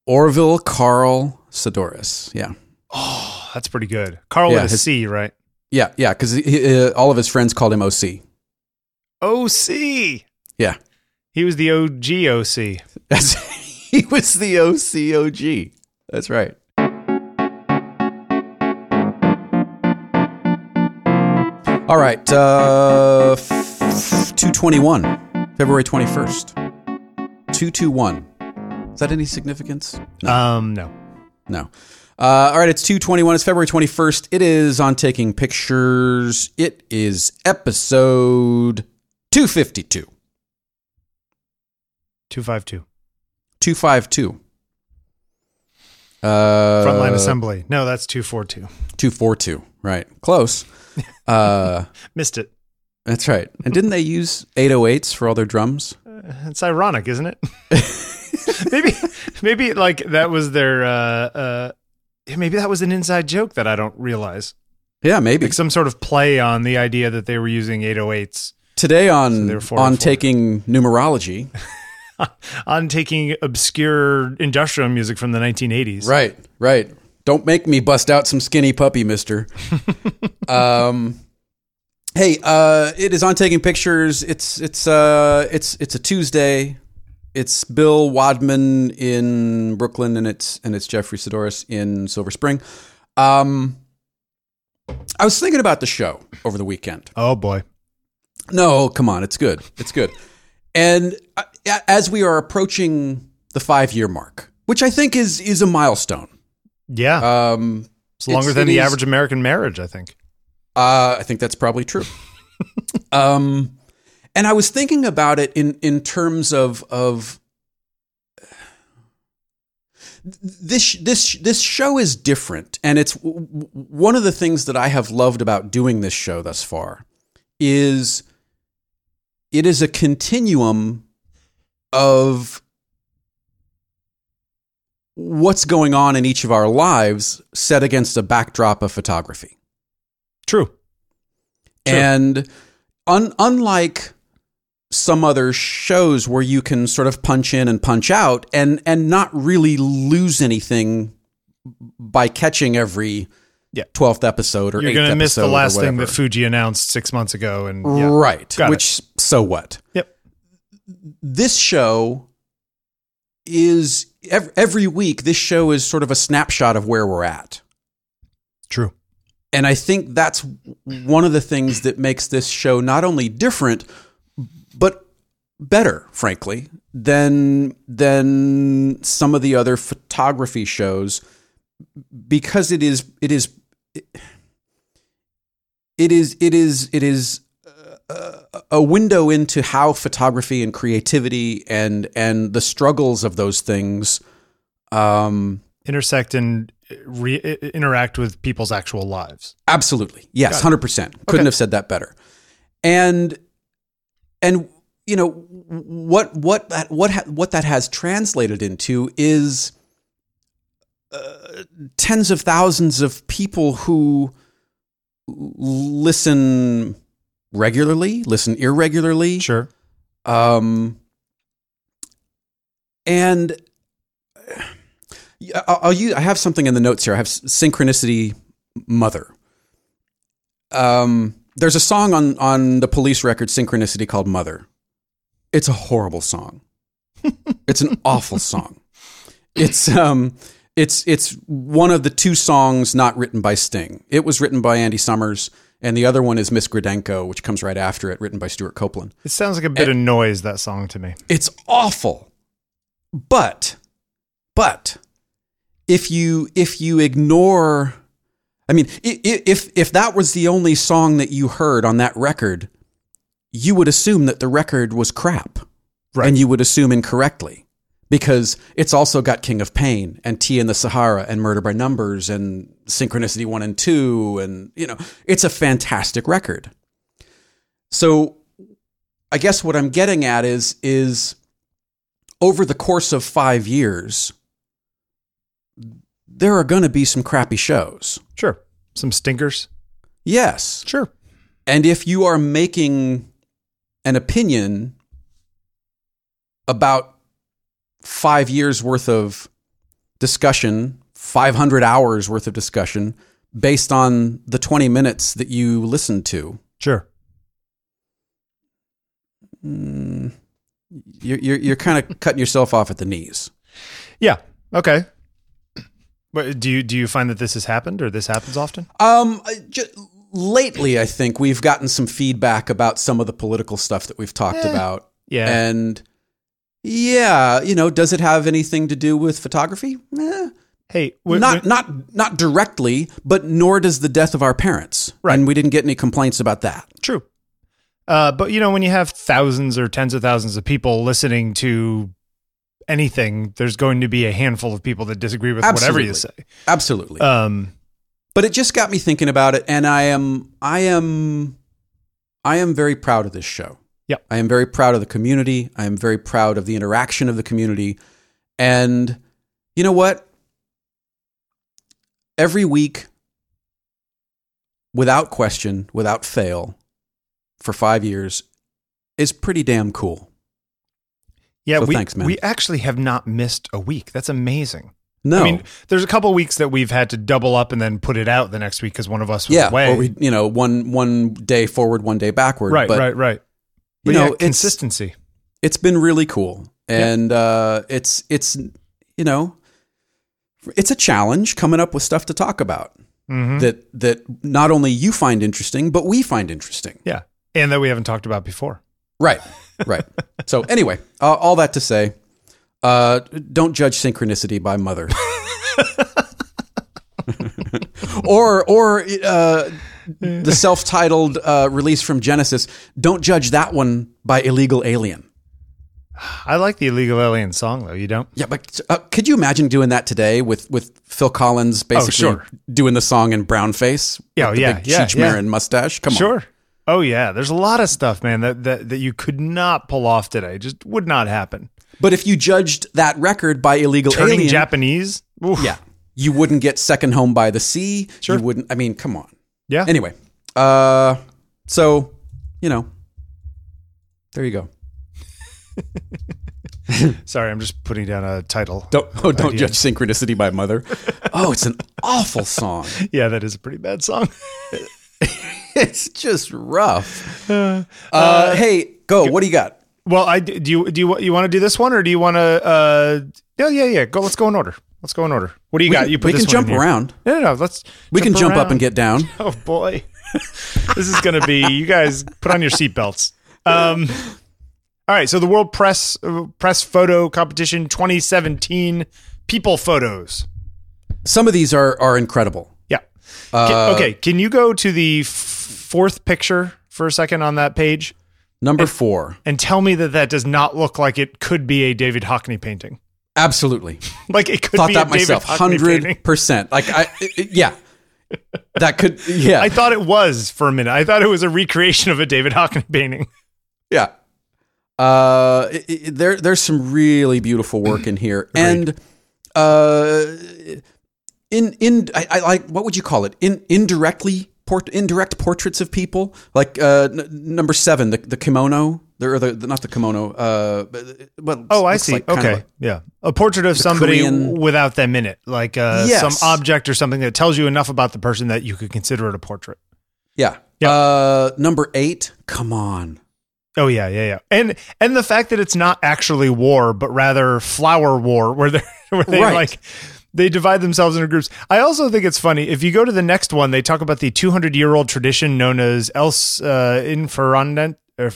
Orville Carl Sidoris. Yeah. Oh, that's pretty good. Carl with a C, right? Yeah, because all of his friends called him OC. OC. Yeah. He was the OG OC. He was the OCOG. That's right. All right. 221, February 21st. 221. Is that any significance? No. No. All right, it's 221. It's February 21st. It is on Taking Pictures. It is episode 252. 252. 252. Frontline Assembly. No, that's 242. 242. Right. Close. Missed it. That's right. And didn't they use 808s for all their drums? It's ironic, isn't it? maybe like that was their maybe that was an inside joke that I don't realize. Yeah, maybe. Like some sort of play on the idea that they were using 808s. Today on Taking Numerology. On taking obscure industrial music from the 1980s. Right. Don't make me bust out some Skinny Puppy, mister. Hey, it is on Taking Pictures. It's a Tuesday. It's Bill Wadman in Brooklyn, and it's Jeffrey Sidoris in Silver Spring. I was thinking about the show over the weekend. Oh boy. No, come on, it's good. It's good. And as we are approaching the 5-year mark, which I think is a milestone. Yeah. It's longer than the average American marriage, I think. I think that's probably true. And I was thinking about it in terms of this show is different, and it's one of the things that I have loved about doing this show thus far is it is a continuum of what's going on in each of our lives set against a backdrop of photography. True. And unlike some other shows where you can sort of punch in and punch out and not really lose anything by catching every 12th episode or 8th episode. You're going to miss the last thing that Fuji announced 6 months ago. And right. Which, so what? Yep. This show is, every week, this show is sort of a snapshot of where we're at. True. And I think that's one of the things that makes this show not only different, but better, frankly, than some of the other photography shows, because it is a window into how photography and creativity and the struggles of those things intersect and interact with people's actual lives. Absolutely. Yes, 100%. Couldn't have said that better. And you know what that has translated into is tens of thousands of people who listen regularly, listen irregularly. Sure. And I have something in the notes here. I have Synchronicity Mother. There's a song on the Police record, Synchronicity, called Mother. It's a horrible song. It's an awful song. It's one of the two songs not written by Sting. It was written by Andy Summers, and the other one is Miss Grodenko, which comes right after it, written by Stuart Copeland. It sounds like a bit of noise, that song, to me. It's awful. But if you ignore, I mean, if that was the only song that you heard on that record, you would assume that the record was crap. Right. And you would assume incorrectly, because it's also got King of Pain and Tea in the Sahara and Murder by Numbers and Synchronicity 1 and 2. And, it's a fantastic record. So I guess what I'm getting at is over the course of 5 years, there are going to be some crappy shows. Sure. Some stinkers. Yes. Sure. And if you are making an opinion about 5 years worth of discussion, 500 hours worth of discussion based on the 20 minutes that you listened to. Sure. You're kind of cutting yourself off at the knees. Yeah. Okay. But do you find that this has happened, or this happens often? Lately, I think we've gotten some feedback about some of the political stuff that we've talked about. Yeah. And yeah, does it have anything to do with photography? Hey, not directly, but nor does the death of our parents. Right. And we didn't get any complaints about that. True. But when you have thousands or tens of thousands of people listening to anything, there's going to be a handful of people that disagree with whatever you say. Absolutely. But it just got me thinking about it, and I am very proud of this show. Yep. I am very proud of the community. I am very proud of the interaction of the community. And you know what? Every week, without question, without fail, for 5 years, is pretty damn cool. Yeah, so thanks, man. We actually have not missed a week. That's amazing. No. I mean, there's a couple of weeks that we've had to double up and then put it out the next week because one of us was away. Or we, one day forward, one day backward. Right. But consistency. It's been really cool. And it's a challenge coming up with stuff to talk about that not only you find interesting, but we find interesting. Yeah. And that we haven't talked about before. Right. So anyway, all that to say, don't judge Synchronicity by Mother. or the self-titled release from Genesis. Don't judge that one by Illegal Alien. I like the Illegal Alien song, though. You don't? Yeah, but could you imagine doing that today with Phil Collins basically doing the song in brown face? Yeah, with the big Cheech Marin mustache? Come on. Sure. Oh, yeah. There's a lot of stuff, man, that you could not pull off today. Just would not happen. But if you judged that record by Illegal Alien... Turning Japanese? Oof. Yeah. You wouldn't get Second Home by the Sea. Sure. You wouldn't... I mean, come on. Yeah. Anyway. So, there you go. Sorry, I'm just putting down a title. Don't judge Synchronicity by Mother. Oh, it's an awful song. Yeah, that is a pretty bad song. It's just rough. Hey, go. What do you got? Well, do you want to do this one, or do you want to? Yeah. Go. Let's go in order. What do you got? We can jump around. No. We can jump up and get down. Oh boy, this is going to be. You guys put on your seatbelts. All right. So the World Press Photo Competition 2017 People Photos. Some of these are incredible. Yeah. Okay. Can you go to the fourth picture for a second on that page? Number 4. And tell me that does not look like it could be a David Hockney painting. Absolutely. Like it could Thought be that a myself. David Hockney painting. 100%. Like yeah. That could yeah. I thought it was for a minute. I thought it was a recreation of a David Hockney painting. Yeah. There's some really beautiful work in here. Agreed. And I like, what would you call it? Indirect portraits of people, like number 7, the kimono, not the kimono. I see. Like okay, yeah, a portrait of somebody Korean, without them in it, like some object or something that tells you enough about the person that you could consider it a portrait. Yeah. Yep. Number 8. Come on. Oh yeah. And the fact that it's not actually war, but rather flower war, where they like. They divide themselves into groups. I also think it's funny. If you go to the next one, they talk about the 200-year-old tradition known as Infarinats.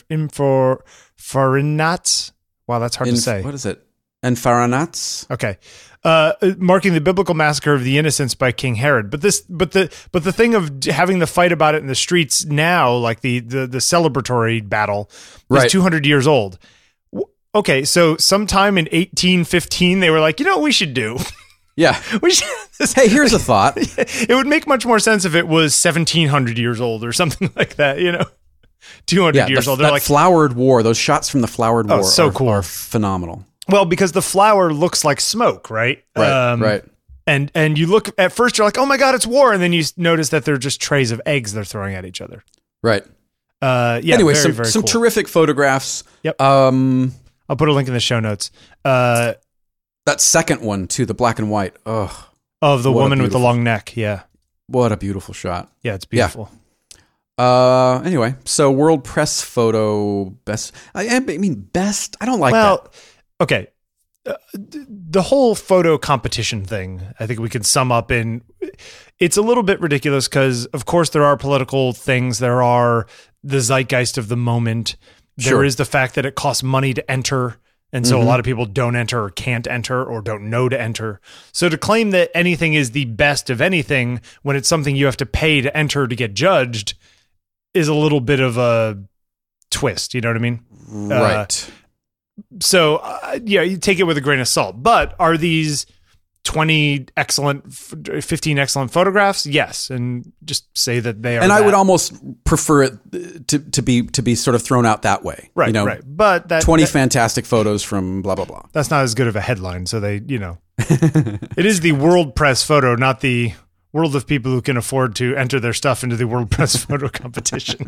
Wow, that's hard to say. What is it? Infarinats? Okay. Marking the biblical massacre of the innocents by King Herod. But the thing of having the fight about it in the streets now, like the celebratory battle, is 200 years old. Okay, so sometime in 1815, they were like, you know what we should do? Yeah. Hey, here's a thought. It would make much more sense if it was 1700 years old or something like that, 200 years old. They're that like flowered war, those shots from the flowered war cool. are phenomenal. Well, because the flower looks like smoke, right? Right. And you look at first, you're like, oh my God, it's war. And then you notice that they're just trays of eggs they're throwing at each other. Right. Anyway, very some cool. terrific photographs. Yep. I'll put a link in the show notes. That second one too, the black and white. Oh, of the woman with the long neck. Yeah. What a beautiful shot. Yeah, it's beautiful. Yeah. Anyway, so World Press Photo best. I mean best. I don't like that. Okay. The whole photo competition thing, I think we can sum up in. It's a little bit ridiculous because, of course, there are political things. There are the zeitgeist of the moment. There is the fact that it costs money to enter. And so a lot of people don't enter or can't enter or don't know to enter. So to claim that anything is the best of anything when it's something you have to pay to enter to get judged is a little bit of a twist. You know what I mean? Right. So, you take it with a grain of salt. But are these 15 excellent photographs? Yes. And just say that they are. And I would almost prefer it to be sort of thrown out that way. Right. Right. But 20 fantastic photos from blah, blah, blah. That's not as good of a headline. So they, it is the World Press Photo, not the world of people who can afford to enter their stuff into the World Press Photo competition.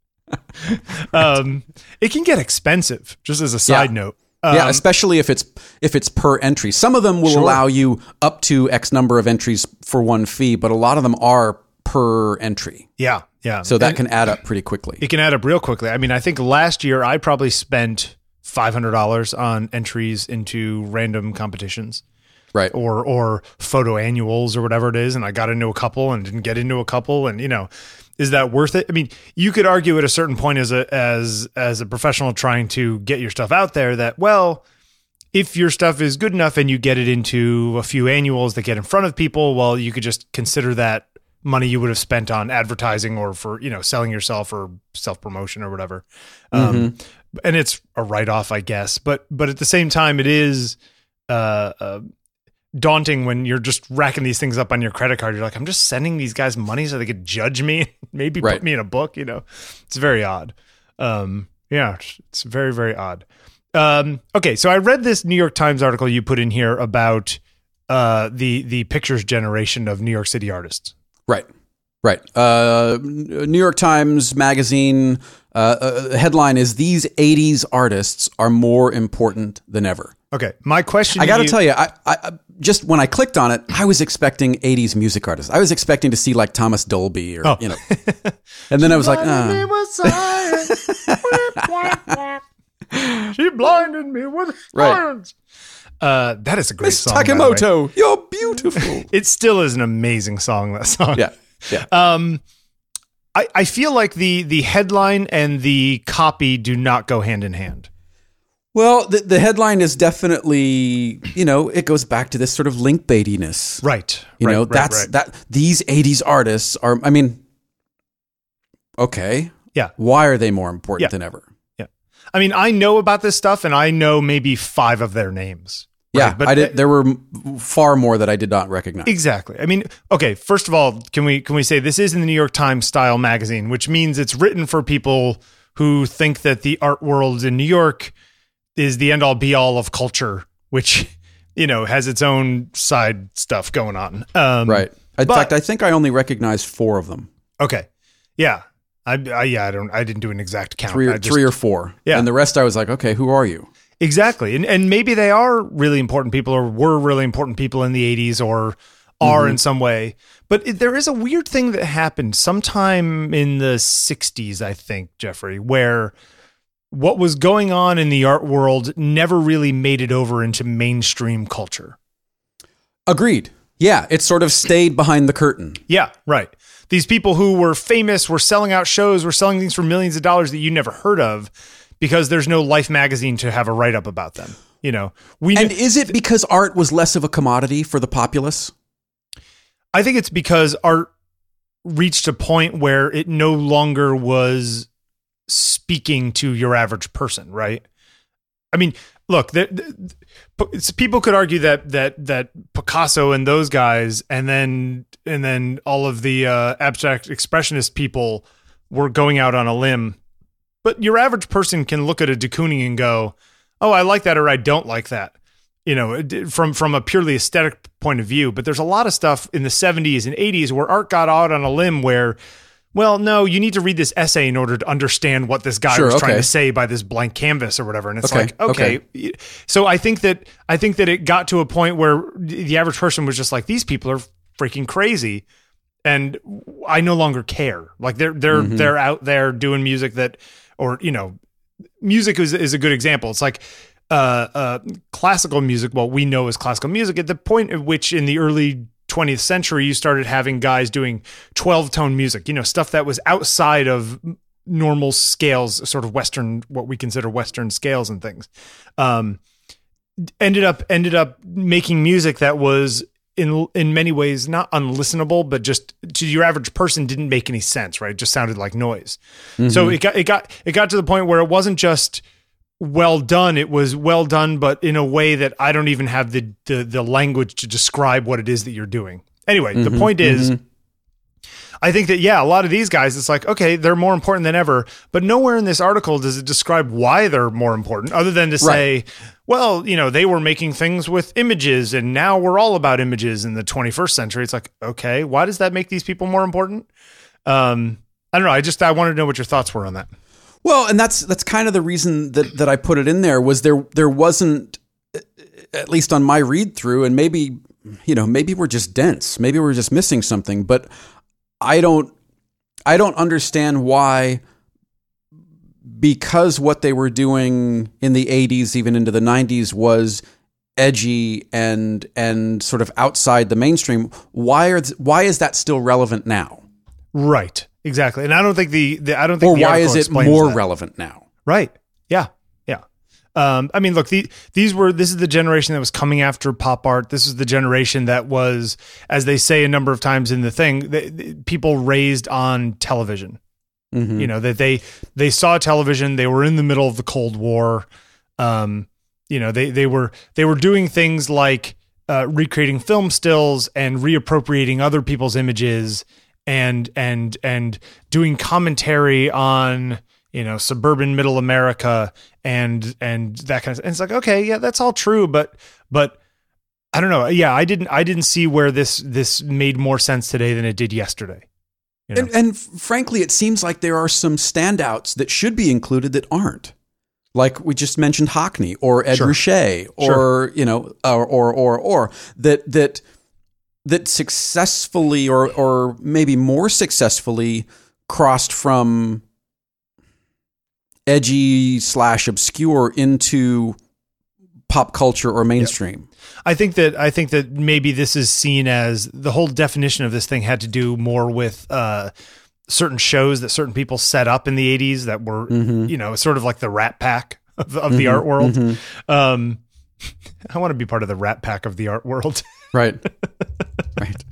It can get expensive, just as a side note. Especially if it's per entry. Some of them will allow you up to X number of entries for one fee, but a lot of them are per entry. Yeah. So that can add up pretty quickly. It can add up real quickly. I mean, I think last year I probably spent $500 on entries into random competitions. Right. Or photo annuals or whatever it is. And I got into a couple and didn't get into a couple. And, is that worth it? I mean, you could argue at a certain point as a professional trying to get your stuff out there that, well, if your stuff is good enough and you get it into a few annuals that get in front of people, well, you could just consider that money you would have spent on advertising or for, selling yourself or self-promotion or whatever. And it's a write-off, I guess. But at the same time, it is daunting when you're just racking these things up on your credit card. You're like, I'm just sending these guys money so they could judge me, maybe put me in a book. It's very odd. It's very, very odd. Okay. So I read this New York Times article you put in here about the pictures generation of New York City artists. Right. New York Times Magazine headline is "These 80s artists are more important than ever." Okay, my question. I got to tell you, I just when I clicked on it, I was expecting 80s music artists. I was expecting to see like Thomas Dolby or and then I was like, she blinded me with science. That is a great song. Takemoto, you're beautiful. It still is an amazing song. That song. Yeah. I feel like the headline and the copy do not go hand in hand. Well, the headline is definitely, it goes back to this sort of link baitiness. Right. That these 80s artists are, okay. Yeah. Why are they more important than ever? Yeah. I mean, I know about this stuff and I know maybe 5 of their names. Yeah, right? But I did. There were far more that I did not recognize. Exactly. I mean, okay. First of all, can we say this is in the New York Times style magazine, which means it's written for people who think that the art world in New York is the end all be all of culture, which has its own side stuff going on. Right. In fact, I think I only recognized 4 of them. Okay. Yeah. I didn't do an exact count. 3 or 4. Yeah. And the rest I was like, okay, who are you? Exactly. And maybe they are really important people or were really important people in the 80s or are in some way. But there is a weird thing that happened sometime in the 60s, I think, Jeffrey, where what was going on in the art world never really made it over into mainstream culture. Agreed. Yeah, it sort of stayed behind the curtain. Yeah, right. These people who were famous were selling out shows, were selling things for millions of dollars that you never heard of because there's no Life magazine to have a write-up about them. And is it because art was less of a commodity for the populace? I think it's because art reached a point where it no longer was speaking to your average person, right? I mean, look, people could argue that Picasso and those guys, and then all of the abstract expressionist people were going out on a limb. But your average person can look at a de Kooning and go, "Oh, I like that," or "I don't like that." From a purely aesthetic point of view. But there's a lot of stuff in the 70s and 80s where art got out on a limb where well, no, you need to read this essay in order to understand what this guy was trying to say by this blank canvas or whatever. And it's okay. So I think that it got to a point where the average person was just like, these people are freaking crazy. And I no longer care. Like they're out there doing music that, or, music is a good example. It's like, classical music, what we know as classical music, at the point at which in the early 20th century, you started having guys doing 12-tone music, stuff that was outside of normal scales, sort of Western, what we consider Western scales and things. Ended up making music that was in many ways not unlistenable, but just to your average person didn't make any sense, right? It just sounded like noise. Mm-hmm. So it got to the point where it wasn't just well done. It was well done, but in a way that I don't even have the language to describe what it is that you're doing. Anyway, the point is, I think that, a lot of these guys, it's like, okay, they're more important than ever, but nowhere in this article does it describe why they're more important, other than to say, well, they were making things with images and now we're all about images in the 21st century. It's like, okay, why does that make these people more important? I don't know. I wanted to know what your thoughts were on that. Well, and that's kind of the reason that I put it in there was there wasn't, at least on my read through, and maybe we're just dense, maybe we're just missing something, but I don't understand why, because what they were doing in the 80s, even into the 90s, was edgy and sort of outside the mainstream. Why is that still relevant now? Right. Exactly. And I don't think or why is it more relevant now? Right. Yeah. Yeah. I mean, look, this is the generation that was coming after pop art. This is the generation that was, as they say a number of times in the thing, people raised on television. Mm-hmm. That they saw television. They were in the middle of the Cold War. They were doing things like recreating film stills and reappropriating other people's images and doing commentary on suburban middle America and that kind of stuff. And it's like, okay, yeah, that's all true, but I don't know. Yeah, I didn't see where this made more sense today than it did yesterday. And frankly, it seems like there are some standouts that should be included that aren't. Like we just mentioned Hockney or Ed Ruscha or or that successfully or maybe more successfully crossed from edgy / obscure into pop culture or mainstream. Yep. I think that maybe this is seen as the whole definition of this thing had to do more with certain shows that certain people set up in the 80s that were, sort of like the Rat Pack of the art world. Mm-hmm. I want to be part of the Rat Pack of the art world. Right. Right.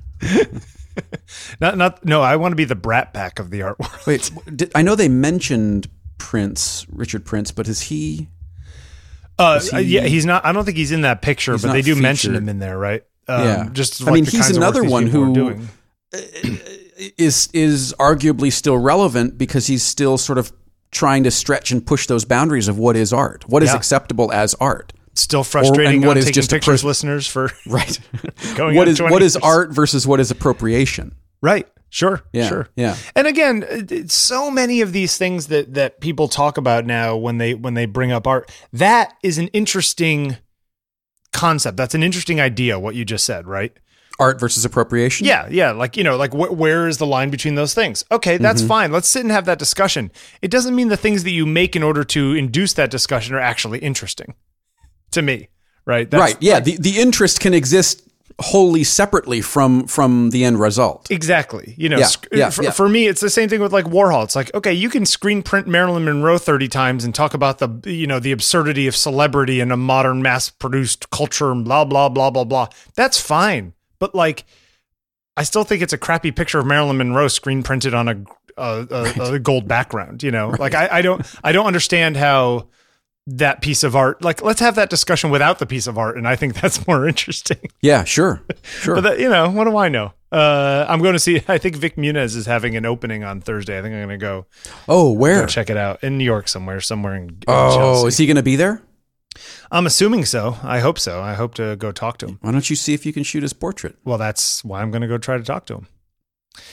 No, I want to be the Brat Pack of the art world. Wait, I know they mentioned Richard Prince, but is he? Yeah, he's not. I don't think he's in that picture, but they do mention him in there, right? Yeah. Just like he's another one who is arguably still relevant because he's still sort of trying to stretch and push those boundaries of what is art, what is acceptable as art. Still frustrating what is taking just pictures, listeners, for right. Going what is art versus what is appropriation? Right. Sure. Yeah. Sure. Yeah. And again, so many of these things that people talk about now when they bring up art, that is an interesting concept. That's an interesting idea. What you just said, right? Art versus appropriation. Yeah. Yeah. Like, where is the line between those things? Okay. That's fine. Let's sit and have that discussion. It doesn't mean the things that you make in order to induce that discussion are actually interesting to me. Right. Right. Yeah. The interest can exist wholly separately from the end result. Exactly. For me, it's the same thing with like Warhol. It's like, okay, you can screen print Marilyn Monroe 30 times and talk about the absurdity of celebrity and a modern mass produced culture and blah, blah, blah, blah, blah. That's fine. But like, I still think it's a crappy picture of Marilyn Monroe screen printed on a gold background, Right. Like I don't understand how that piece of art, like, let's have that discussion without the piece of art. And I think that's more interesting. Yeah, sure. But that, what do I know? I'm going to see, I think Vic Muniz is having an opening on Thursday. I think I'm going to go. Oh, where? Go check it out in New York somewhere in Chelsea. Is he going to be there? I'm assuming so. I hope so. I hope to go talk to him. Why don't you see if you can shoot his portrait? Well, that's why I'm going to go try to talk to him.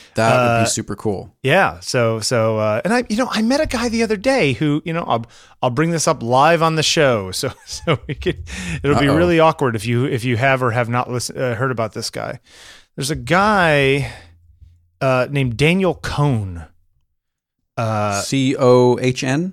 That would be super cool. Yeah. So, and I met a guy the other day who, I'll bring this up live on the show. So it'll be really awkward if you have or have not heard about this guy. There's a guy named Daniel Cohn. Cohn?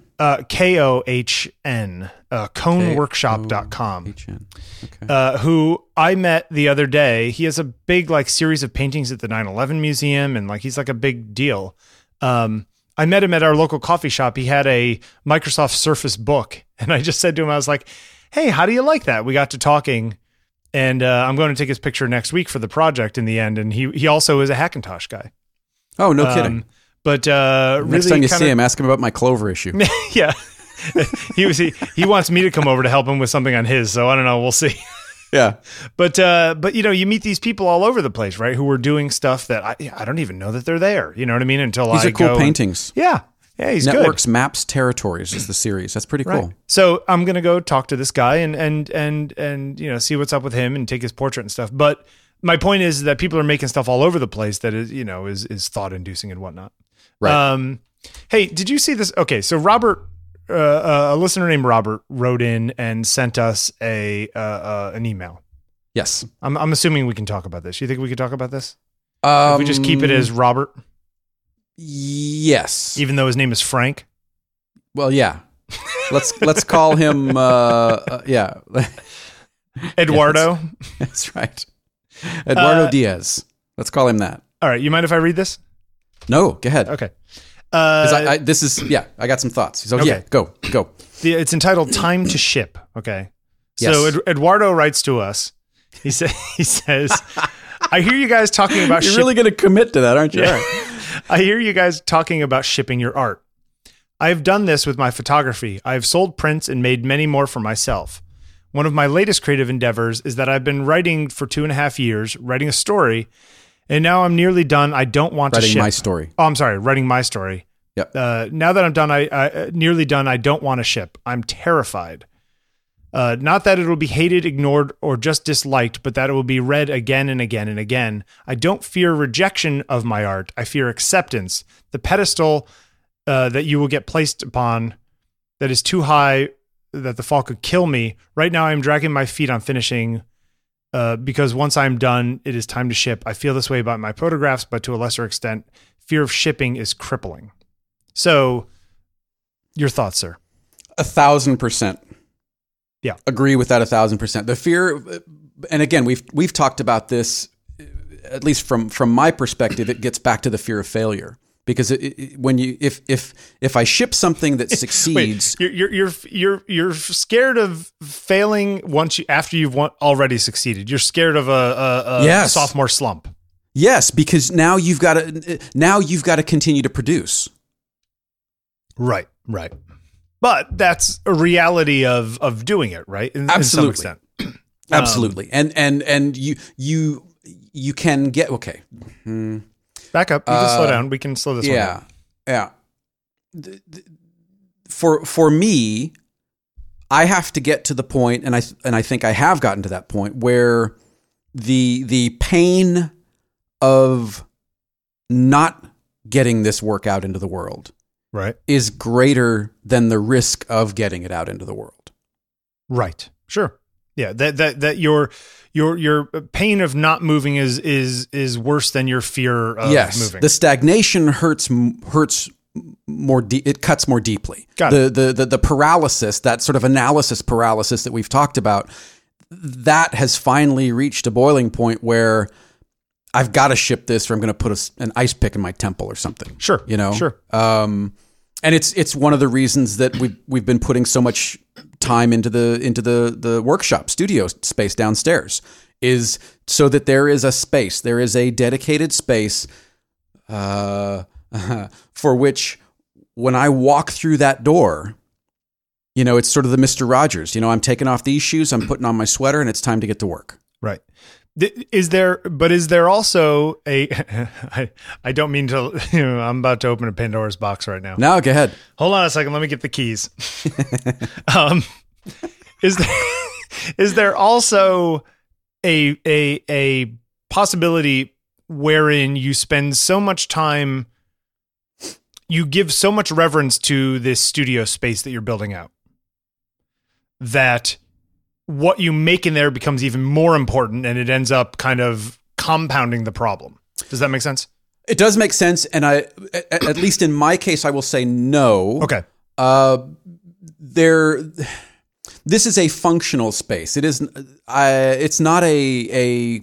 Kohn. Cohnworkshop.com. Okay. Who I met the other day. He has a big series of paintings at the 9/11 Museum, and he's a big deal. I met him at our local coffee shop. He had a Microsoft Surface Book, and I just said to him, I was like, "Hey, how do you like that?" We got to talking, and I'm going to take his picture next week for the project in the end. And he also is a Hackintosh guy. Oh, no kidding. But next time you see him, ask him about my Clover issue. Yeah. He wants me to come over to help him with something on his, so I don't know, we'll see. Yeah. But you meet these people all over the place, right? Who are doing stuff that I don't even know that they're there. You know what I mean? Until these are cool paintings. Yeah, he's Networks, good. Maps, Territories is the series. That's pretty cool. Right. So I'm gonna go talk to this guy and see what's up with him and take his portrait and stuff. But my point is that people are making stuff all over the place that is thought inducing and whatnot. Right. Hey, did you see this? Okay, so Robert, a listener named Robert, wrote in and sent us an email. Yes. I'm assuming we can talk about this. You think we could talk about this? If we just keep it as Robert? Yes. Even though his name is Frank? Well, yeah. Let's call him yeah. Eduardo? Yeah, that's right. Eduardo Diaz. Let's call him that. All right. You mind if I read this? No, go ahead. Okay. I got some thoughts. So okay. Yeah, go. It's entitled "Time to Ship." Okay. Yes. So Eduardo writes to us. He says, "I hear you guys talking about. You're really going to commit to that, aren't you?" Yeah. I hear you guys talking about shipping your art. I've done this with my photography. I have sold prints and made many more for myself. One of my latest creative endeavors is that I've been writing for 2.5 years, writing a story. And now I'm nearly done. I don't want to ship. Writing my story. Oh, I'm sorry. Writing my story. Yep. Now that I'm done, I nearly done. I don't want to ship. I'm terrified. Not that it will be hated, ignored, or just disliked, but that it will be read again and again and again. I don't fear rejection of my art. I fear acceptance. The pedestal that you will get placed upon that is too high that the fall could kill me. Right now, I'm dragging my feet on finishing because once I'm done, it is time to ship. I feel this way about my photographs, but to a lesser extent, fear of shipping is crippling. So, your thoughts, sir? 1,000%. Yeah, agree with that 1,000%. The fear, and again, we've talked about this. At least from my perspective, it gets back to the fear of failure. Because if I ship something that succeeds, wait, you're scared of failing after you've already succeeded. You're scared of a sophomore slump. Yes, because now you've got to continue to produce. Right. But that's a reality of doing it, right? Absolutely. To some extent. Absolutely. And you can get okay. Back up. You can slow down. We can slow this one down. Yeah. For me, I have to get to the point, and I think I have gotten to that point where the pain of not getting this work out into the world, right, is greater than the risk of getting it out into the world. Right. Sure. Yeah. That your pain of not moving is worse than your fear of moving. The stagnation hurts more. It cuts more deeply. Got it. The paralysis, that sort of analysis paralysis that we've talked about, that has finally reached a boiling point where I've got to ship this, or I'm going to put an ice pick in my temple or something. Sure. Sure. And it's one of the reasons that we've been putting so much time into the workshop studio space downstairs, is so that there is a dedicated space for which when I walk through that door, it's sort of the Mr. Rogers, I'm taking off these shoes, I'm putting on my sweater, and it's time to get to work. Right. Is there also I don't mean to, I'm about to open a Pandora's box right now. No, go ahead. Hold on a second. Let me get the keys. Is there also a possibility wherein you spend so much time, you give so much reverence to this studio space that you're building out, that what you make in there becomes even more important, and it ends up kind of compounding the problem. Does that make sense? It does make sense, and at least in my case, I will say no. Okay. This is a functional space. It is. It's not a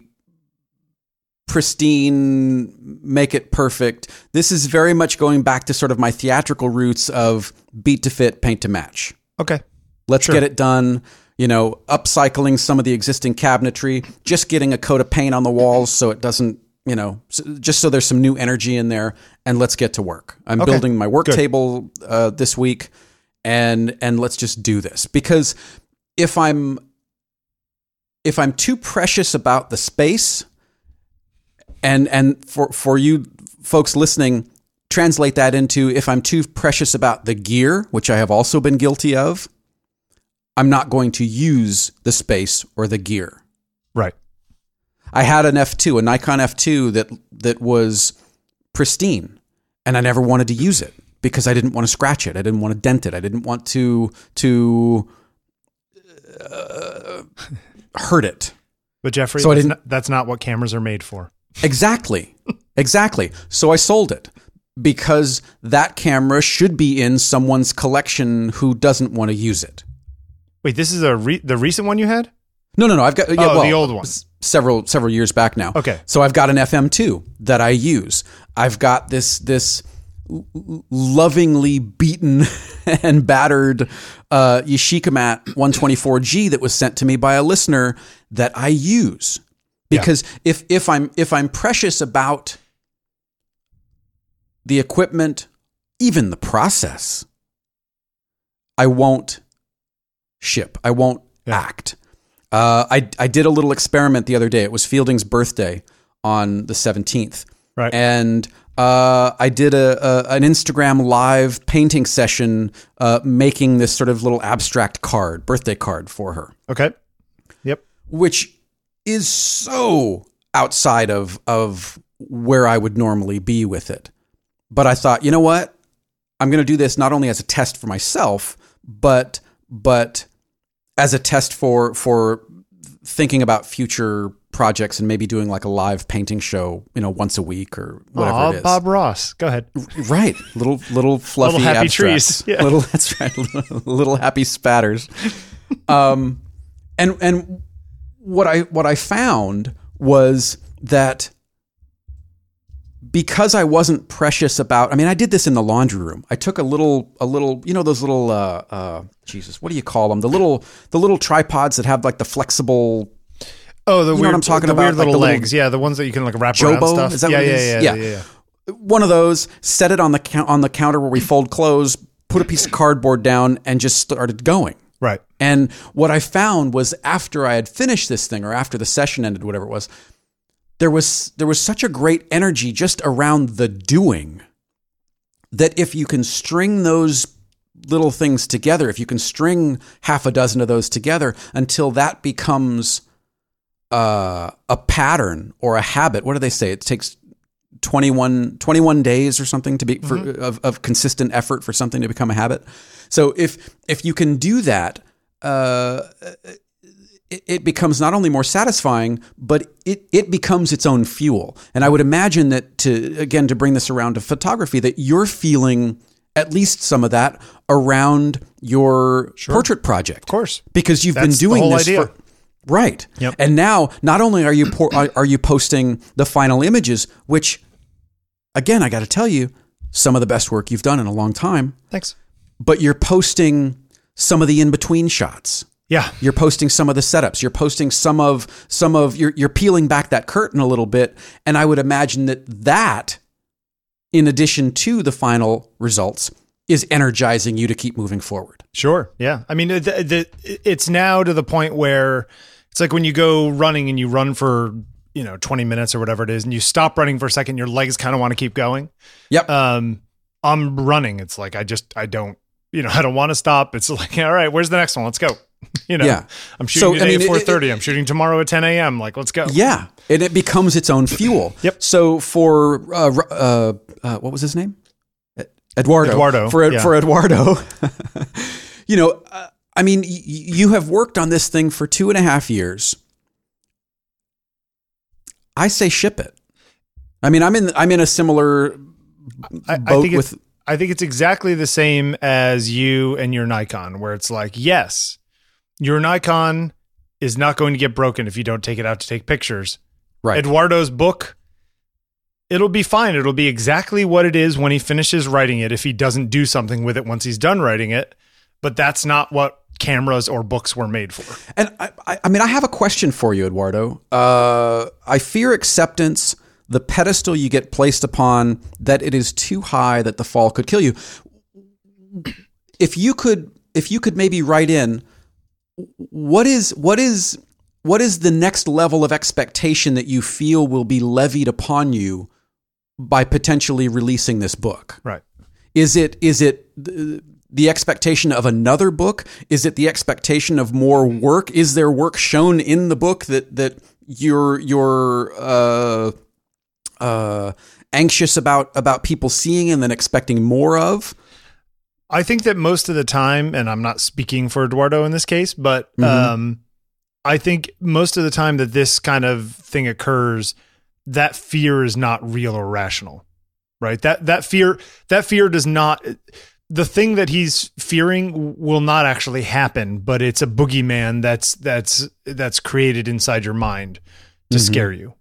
pristine, make it perfect. This is very much going back to sort of my theatrical roots of beat to fit, paint to match. Okay. Let's get it done. Upcycling some of the existing cabinetry, just getting a coat of paint on the walls so it doesn't, just so there's some new energy in there, and let's get to work. I'm building my work table this week, and let's just do this. Because if I'm too precious about the space, and for you folks listening, translate that into if I'm too precious about the gear, which I have also been guilty of, I'm not going to use the space or the gear. Right. I had an F2, a Nikon F2 that was pristine, and I never wanted to use it because I didn't want to scratch it. I didn't want to dent it. I didn't want to hurt it. But Jeffrey, that's not what cameras are made for. Exactly. So I sold it because that camera should be in someone's collection who doesn't want to use it. Wait, this is the recent one you had? No. I've got the old one. Several years back now. Okay. So I've got an FM2 that I use. I've got this lovingly beaten and battered Yashica 124G that was sent to me by a listener that I use because if I'm precious about the equipment, even the process, I won't ship. I won't act. I did a little experiment the other day. It was Fielding's birthday on the 17th. Right. And I did an Instagram live painting session making this sort of little abstract birthday card for her. Okay. Yep. Which is so outside of where I would normally be with it. But I thought, you know what? I'm going to do this not only as a test for myself, but as a test for thinking about future projects and maybe doing like a live painting show, once a week or whatever it is. Bob Ross, go ahead. Right, little fluffy, little happy abstracts. trees. Yeah. That's right, little happy spatters. And what I found was that because I wasn't precious about, I did this in the laundry room. I took a little, those little, Jesus, what do you call them? The little tripods that have like the flexible. Oh, the weird, what I'm talking about, weird little legs. Yeah, the ones that you can like wrap around stuff. Is that what it is? Yeah. One of those. Set it on the counter where we fold clothes. Put a piece of cardboard down and just started going. Right. And what I found was after I had finished this thing, or after the session ended, whatever it was, there was such a great energy just around the doing that if you can string those little things together, if you can string half a dozen of those together until that becomes a pattern or a habit. What do they say? It takes 21 days or something to be of consistent effort for something to become a habit. So if you can do that, it becomes not only more satisfying, but it becomes its own fuel. And I would imagine that to bring this around to photography, that you're feeling at least some of that around your portrait project. Of course. Because you've been doing this idea. Right. Yep. And now not only are you posting the final images, which again, I got to tell you, some of the best work you've done in a long time. Thanks. But you're posting some of the in-between shots. Yeah. You're posting some of the setups. You're posting some of you're peeling back that curtain a little bit. And I would imagine that in addition to the final results is energizing you to keep moving forward. Sure. Yeah. It's now to the point where it's like when you go running and you run for, 20 minutes or whatever it is, and you stop running for a second, your legs kind of want to keep going. Yep. I'm running. It's like, I don't want to stop. It's like, all right, where's the next one? Let's go. I'm shooting today at 4:30. I'm shooting tomorrow at 10 a.m. Like, let's go. Yeah. And it becomes its own fuel. Yep. So for, what was his name? Eduardo. For Eduardo, you have worked on this thing for 2.5 years. I say ship it. I mean, I'm in a similar boat with. I think it's exactly the same as you and your Nikon, where it's like, yes, your Nikon is not going to get broken if you don't take it out to take pictures. Right. Eduardo's book, it'll be fine. It'll be exactly what it is when he finishes writing it, if he doesn't do something with it once he's done writing it. But that's not what cameras or books were made for. And I have a question for you, Eduardo. I fear acceptance, the pedestal you get placed upon, that it is too high, that the fall could kill you. If you could maybe write in, what is the next level of expectation that you feel will be levied upon you by potentially releasing this book? Right. Is it the expectation of another book? Is it the expectation of more work? Is there work shown in the book that you're anxious about people seeing and then expecting more of? I think that most of the time, and I'm not speaking for Eduardo in this case, but I think most of the time that this kind of thing occurs, that fear is not real or rational, right? That fear does not. The thing that he's fearing will not actually happen, but it's a boogeyman that's created inside your mind to scare you.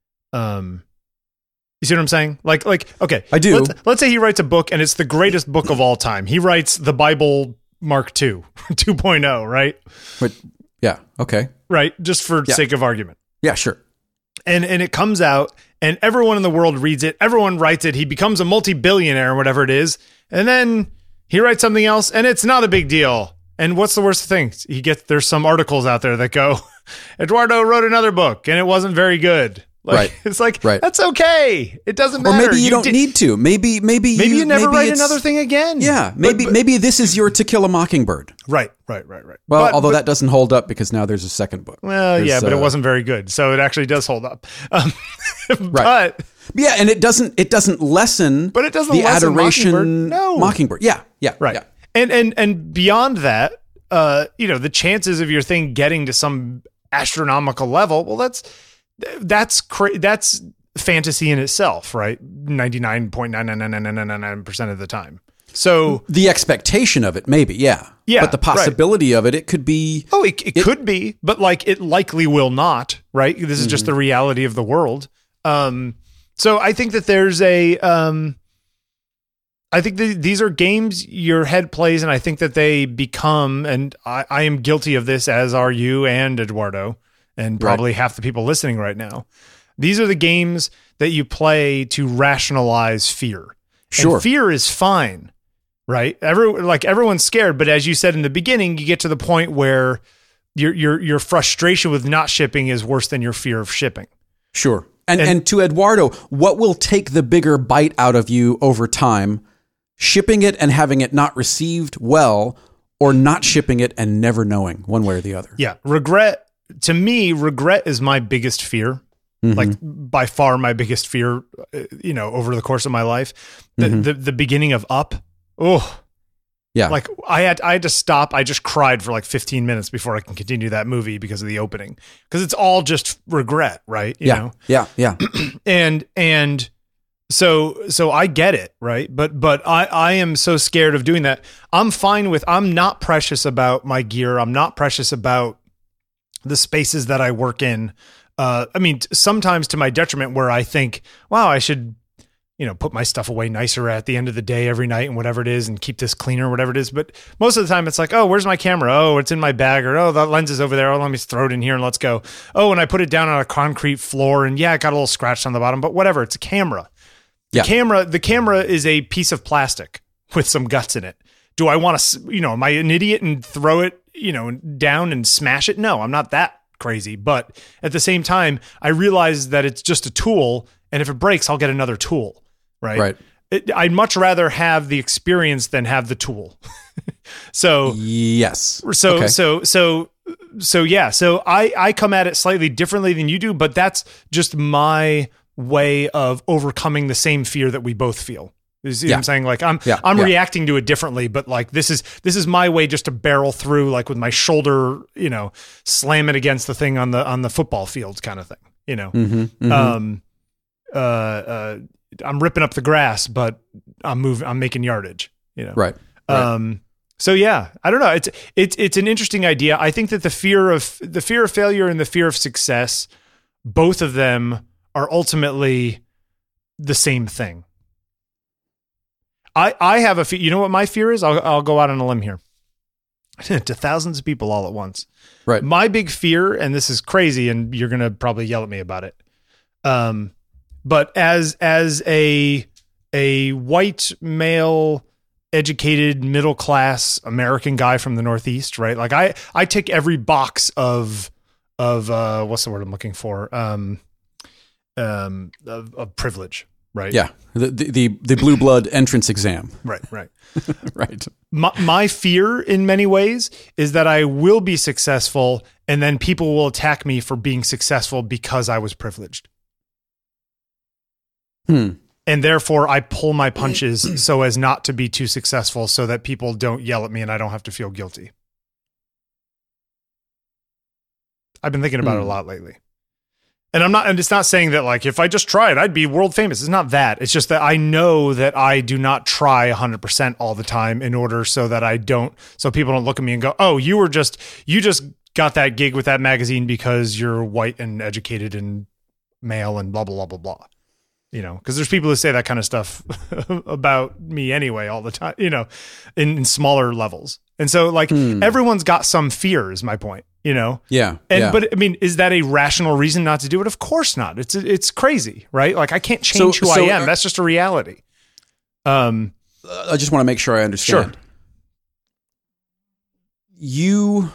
You see what I'm saying? Like, okay, I do. Let's say he writes a book and it's the greatest book of all time. He writes the Bible Mark II, 2.0, right? But yeah, okay, right. Just for sake of argument. Yeah, sure. And it comes out, and everyone in the world reads it. Everyone writes it. He becomes a multi-billionaire, or whatever it is, and then he writes something else, and it's not a big deal. And what's the worst thing? There's some articles out there that go, Eduardo wrote another book, and it wasn't very good. Like, right. It's like, right. That's okay. It doesn't matter. Or maybe you don't need to. Maybe you never write another thing again. Yeah. Maybe this is your To Kill a Mockingbird. Right. Well, although that doesn't hold up because now there's a second book. Well, but it wasn't very good. So it actually does hold up. Right. Yeah. And it doesn't lessen, but it doesn't the lessen adoration. Mockingbird. Yeah. Right. Yeah. And beyond that, the chances of your thing getting to some astronomical level, well, that's fantasy in itself, right? 99.99999% of the time. So the expectation of it, maybe, yeah. But the possibility of it could be. Oh, it could be, but like it likely will not, right? This is just the reality of the world. So I think that there's I think these are games your head plays, and I think that they become, and I am guilty of this, as are you and Eduardo, and probably half the people listening right now. These are the games that you play to rationalize fear. Sure. And fear is fine, right? Everyone's scared, but as you said in the beginning, you get to the point where your frustration with not shipping is worse than your fear of shipping. Sure. And to Eduardo, what will take the bigger bite out of you over time? Shipping it and having it not received well, or not shipping it and never knowing, one way or the other? Yeah. Regret is my biggest fear. Like by far my biggest fear, over the course of my life. The beginning of Up. Oh, yeah. Like I had to stop. I just cried for like 15 minutes before I can continue that movie because of the opening. Because it's all just regret, right? You know? Yeah. and so I get it, right? But I am so scared of doing that. I'm not precious about my gear. I'm not precious about the spaces that I work in. Sometimes to my detriment, where I think, wow, I should, put my stuff away nicer at the end of the day every night and whatever it is, and keep this cleaner, whatever it is. But most of the time it's like, oh, where's my camera? Oh, it's in my bag, or, oh, the lens is over there. Oh, let me throw it in here and let's go. Oh, and I put it down on a concrete floor and it got a little scratch on the bottom, but whatever. It's a camera. The camera is a piece of plastic with some guts in it. Do I want to, am I an idiot and throw it, down and smash it? No, I'm not that crazy. But at the same time, I realize that it's just a tool, and if it breaks, I'll get another tool. Right. I'd much rather have the experience than have the tool. So yes. So yeah. So I come at it slightly differently than you do, but that's just my way of overcoming the same fear that we both feel. You see what I'm saying? Like I'm reacting to it differently, but like this is my way just to barrel through, like with my shoulder, slam it against the thing on the football field kind of thing, I'm ripping up the grass, but I'm making yardage, Right. So yeah, I don't know. It's an interesting idea. I think that the fear of failure and the fear of success, both of them are ultimately the same thing. I have a fear. You know what my fear is? I'll go out on a limb here to thousands of people all at once. Right. My big fear, and this is crazy, and you're going to probably yell at me about it. But as a white male, educated, middle class American guy from the Northeast, right? Like I tick every box of what's the word I'm looking for? Of privilege. Right. Yeah. The blue blood entrance exam. Right. Right. My fear in many ways is that I will be successful and then people will attack me for being successful because I was privileged. And therefore I pull my punches so as not to be too successful so that people don't yell at me and I don't have to feel guilty. I've been thinking about it a lot lately. And it's not saying that like, if I just tried, I'd be world famous. It's not that. It's just that I know that I do not try 100% all the time in order so that so people don't look at me and go, oh, you just got that gig with that magazine because you're white and educated and male and blah, blah, blah, blah, blah. Because there's people who say that kind of stuff about me anyway, all the time, in smaller levels. And so like everyone's got some fear is my point, Yeah. But I mean, is that a rational reason not to do it? Of course not. It's crazy, right? Like I can't change who I am. That's just a reality. I just want to make sure I understand. Sure.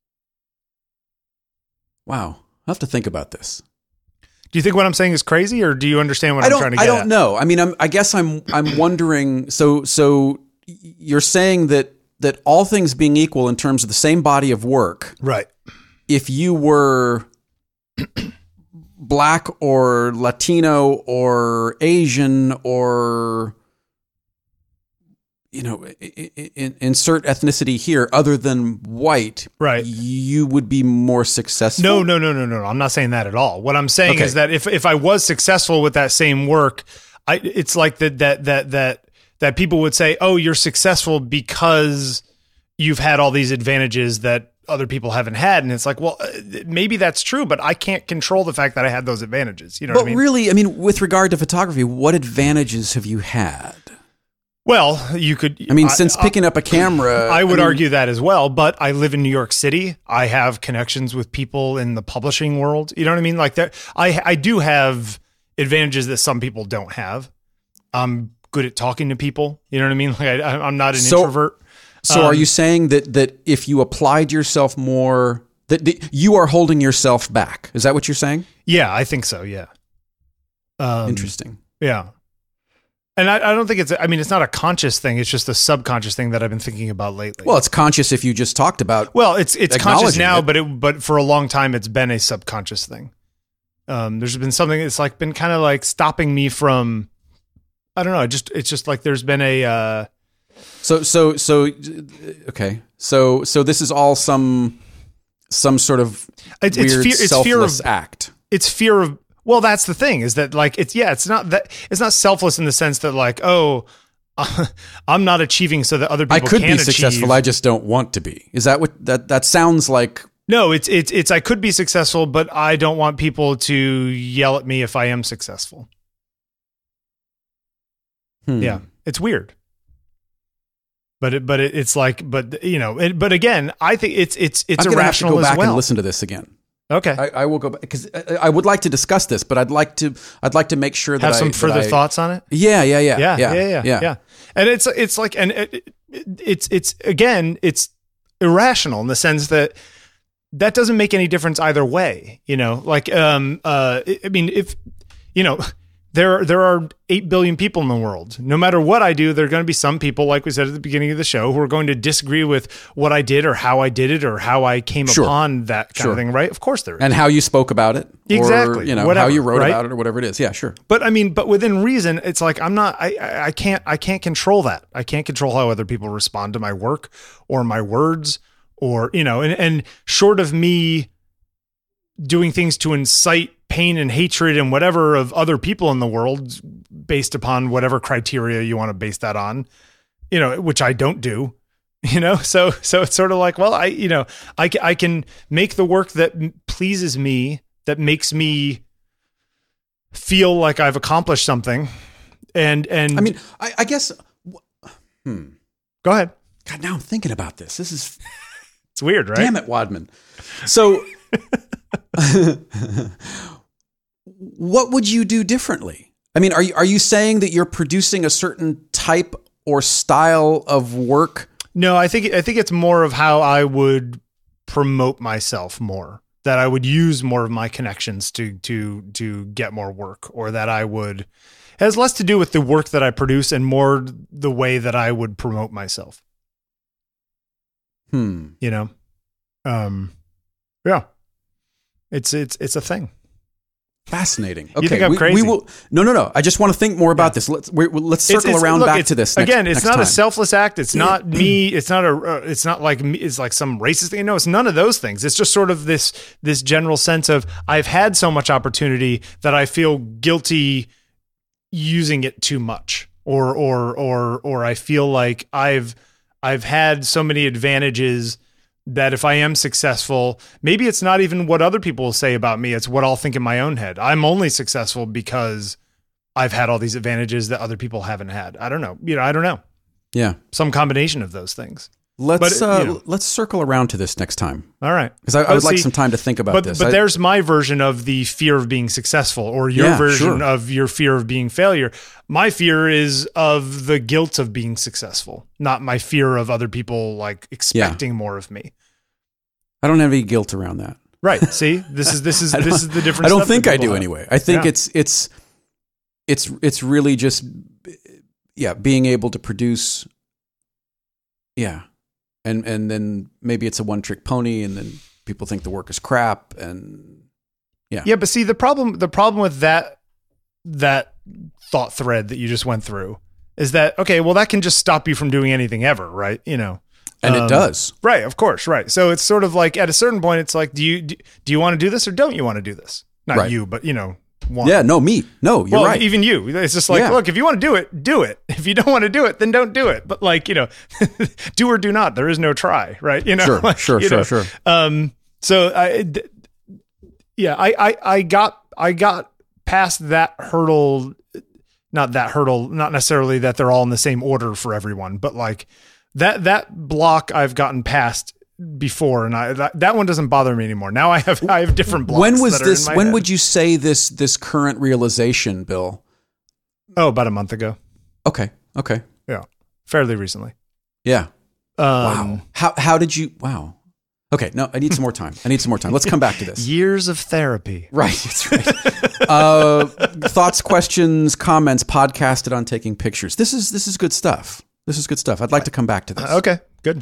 Wow. I have to think about this. Do you think what I'm saying is crazy, or do you understand what I'm trying to get at? I don't know. I mean, I guess I'm wondering. So you're saying that all things being equal in terms of the same body of work, right? If you were Black or Latino or Asian or insert ethnicity here other than white, right? You would be more successful. No. I'm not saying that at all. What I'm saying is that if I was successful with that same work, it's like that people would say, oh, you're successful because you've had all these advantages that other people haven't had. And it's like, well, maybe that's true, but I can't control the fact that I had those advantages. You know what I mean? But really, I mean, with regard to photography, what advantages have you had? Well, you could. I mean, since picking up a camera, I would argue that as well. But I live in New York City. I have connections with people in the publishing world. You know what I mean? Like that, I do have advantages that some people don't have. I'm good at talking to people. You know what I mean? Like I'm not an introvert. So, are you saying that if you applied yourself more, that you are holding yourself back? Is that what you're saying? Yeah, I think so. Yeah. Interesting. Yeah. And I don't think it's not a conscious thing. It's just a subconscious thing that I've been thinking about lately. Well, it's conscious if you just talked about. Well, it's conscious now, but for a long time, it's been a subconscious thing. There's been something that's like been kind of like stopping me from, I don't know. It's just like there's been a. Okay. So this is all some sort of weird selfless act. It's fear of. Well, that's the thing is that like, it's not selfless in the sense that like, oh, I'm not achieving so that other people can be successful. I just don't want to be. Is that what that sounds like? No, it's I could be successful, but I don't want people to yell at me if I am successful. Yeah, it's weird. But it's like, but again, I think it's I'm irrational have to go back as well. And listen to this again. Okay, I will go back because I would like to discuss this, but I'd like to make sure that have some further thoughts on it. Yeah. And it's like, and it's again, it's irrational in the sense that doesn't make any difference either way. Like, I mean, if There are 8 billion people in the world. No matter what I do, there are going to be some people, like we said at the beginning of the show, who are going to disagree with what I did or how I did it or how I came upon that kind of thing, right? Of course there is. And how you spoke about it. Exactly. Or, whatever, how you wrote right? about it or whatever it is. Yeah, sure. But but within reason, it's like I can't control that. I can't control how other people respond to my work or my words or, and short of me doing things to incite pain and hatred and whatever of other people in the world based upon whatever criteria you want to base that on, which I don't do, so it's sort of like, well, I can make the work that pleases me, that makes me feel like I've accomplished something. And I mean, I guess, go ahead. God, now I'm thinking about this. This is, it's weird, right? Damn it, Wadman. So, what would you do differently? I mean, are you saying that you're producing a certain type or style of work? No, I think it's more of how I would promote myself more. That I would use more of my connections to get more work, or that I would. It has less to do with the work that I produce and more the way that I would promote myself. Yeah. It's a thing. Fascinating. Okay, you think I'm crazy? We will. No. I just want to think more about this. Let's circle around back to this. It's not a selfless act. It's not me. It's not it's not like me. It's like some racist thing. No, it's none of those things. It's just sort of this general sense of I've had so much opportunity that I feel guilty using it too much, or I feel like I've had so many advantages that if I am successful, maybe it's not even what other people will say about me. It's what I'll think in my own head. I'm only successful because I've had all these advantages that other people haven't had. I don't know. I don't know. Yeah. Some combination of those things. Let's circle around to this next time. All right. Because I would like some time to think about this. But there's my version of the fear of being successful, or your version of your fear of being failure. My fear is of the guilt of being successful, not my fear of other people like expecting more of me. I don't have any guilt around that. Right. See, this is the difference. I don't think I do anyway. I think it's really just being able to produce. Yeah. And then maybe it's a one-trick pony, and then people think the work is crap, and yeah. But see, the problem with that thought thread that you just went through is that that can just stop you from doing anything ever, right? And it does, right? Of course, right. So it's sort of like at a certain point, it's like, do you want to do this or don't you want to do this? Not you, but one. Yeah, no, me. No, you're right. Even you. It's just like, look, if you want to do it, do it. If you don't want to do it, then don't do it. But do or do not. There is no try, right? Sure. So I got past that hurdle. Not that hurdle. Not necessarily that they're all in the same order for everyone, but like that block I've gotten past before, and that one doesn't bother me anymore. Now I have different blocks. When was this? When head. would you say this current realization, Bill? Oh, about a month ago. Okay. Yeah, fairly recently. Yeah. Wow. How did you? Wow. Okay. No, I need some more time. Let's come back to this. Years of therapy. Right. That's right. Thoughts, questions, comments. Podcasted on taking pictures. This is good stuff. I'd like to come back to this. Okay. Good.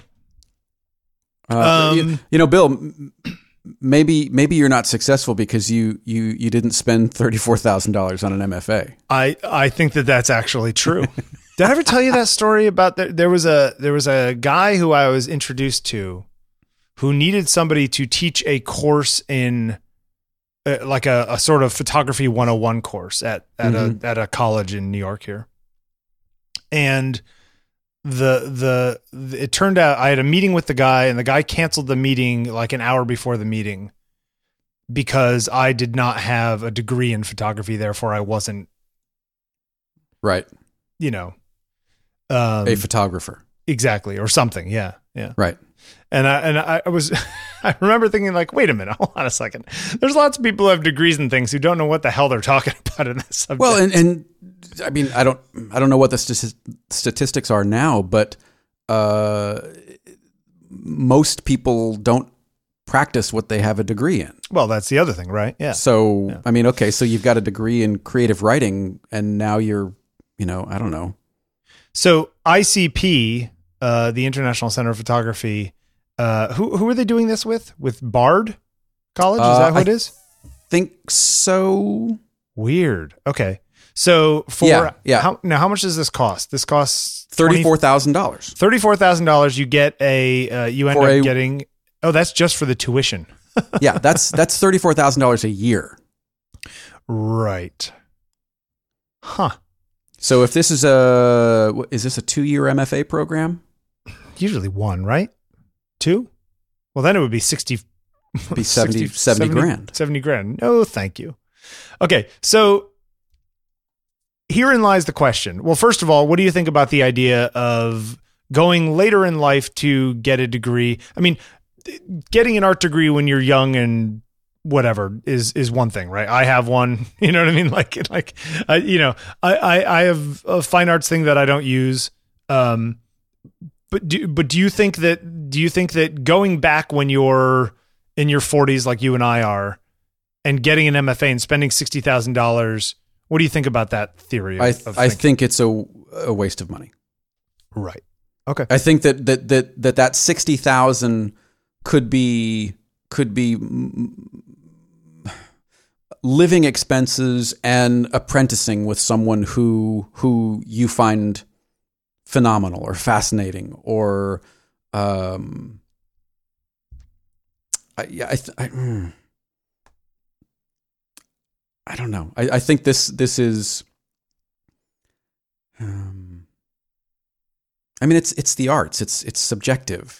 Bill, maybe you're not successful because you didn't spend $34,000 on an MFA. I think that's actually true. Did I ever tell you that story about there was a guy who I was introduced to who needed somebody to teach a course in like a sort of photography 101 course at a college in New York here. And it turned out I had a meeting with the guy, and the guy canceled the meeting like an hour before the meeting because I did not have a degree in photography. Therefore I wasn't right. A photographer. Exactly. Or something. Yeah. Yeah. Right. And I was, I remember thinking like, wait a minute, hold on a second. There's lots of people who have degrees in things who don't know what the hell they're talking about in this subject. Well, and I mean, I don't know what the statistics are now, but most people don't practice what they have a degree in. Well, that's the other thing, right? Yeah. So, yeah. I mean, okay, so you've got a degree in creative writing, and now you're, I don't know. So ICP, the International Center of Photography, who are they doing this with? With Bard College? Is that who it is? Think so. Weird. Okay. So for how much does this cost? This costs $34,000. $34,000. You get you end up getting. Oh, that's just for the tuition. Yeah, that's $34,000 a year. Right. Huh. So if this is a 2-year MFA program? Usually one, right? 2? Well, then it would be 60. It'd be 70 grand. 70 grand. No, thank you. Okay, so herein lies the question. Well, first of all, what do you think about the idea of going later in life to get a degree? I mean, getting an art degree when you're young and whatever is one thing, right? I have one, you know what I mean? I have a fine arts thing that I don't use. But do you think that going back when you're in your 40s, like you and I are, and getting an MFA and spending $60,000, what do you think about that theory? I think it's a waste of money. Right. Okay. I think that 60,000 could be living expenses and apprenticing with someone who you find phenomenal or fascinating, or I don't know. I think this is. I mean, it's the arts. It's subjective.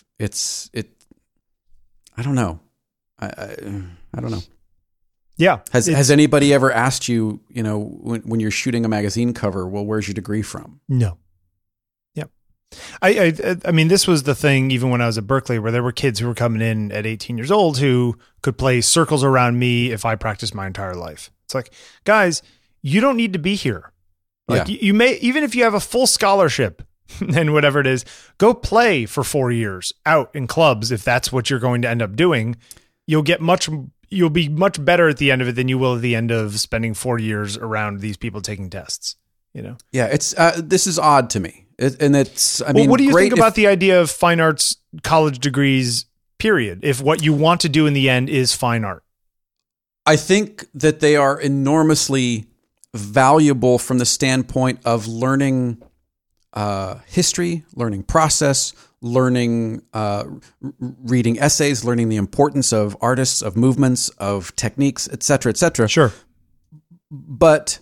I don't know. I don't know. Yeah. Has anybody ever asked you, when you're shooting a magazine cover, well, where's your degree from? No. Yeah. I mean, this was the thing even when I was at Berkeley, where there were kids who were coming in at 18 years old who could play circles around me if I practiced my entire life. It's like, guys, you don't need to be here. Like you may, even if you have a full scholarship and whatever it is, go play for 4 years out in clubs. If that's what you're going to end up doing, you'll be much better at the end of it than you will at the end of spending 4 years around these people taking tests, Yeah. It's, this is odd to me. What do you think about the idea of fine arts college degrees, period? If what you want to do in the end is fine art? I think that they are enormously valuable from the standpoint of learning history, learning process, learning reading essays, learning the importance of artists, of movements, of techniques, et cetera, et cetera. Sure. But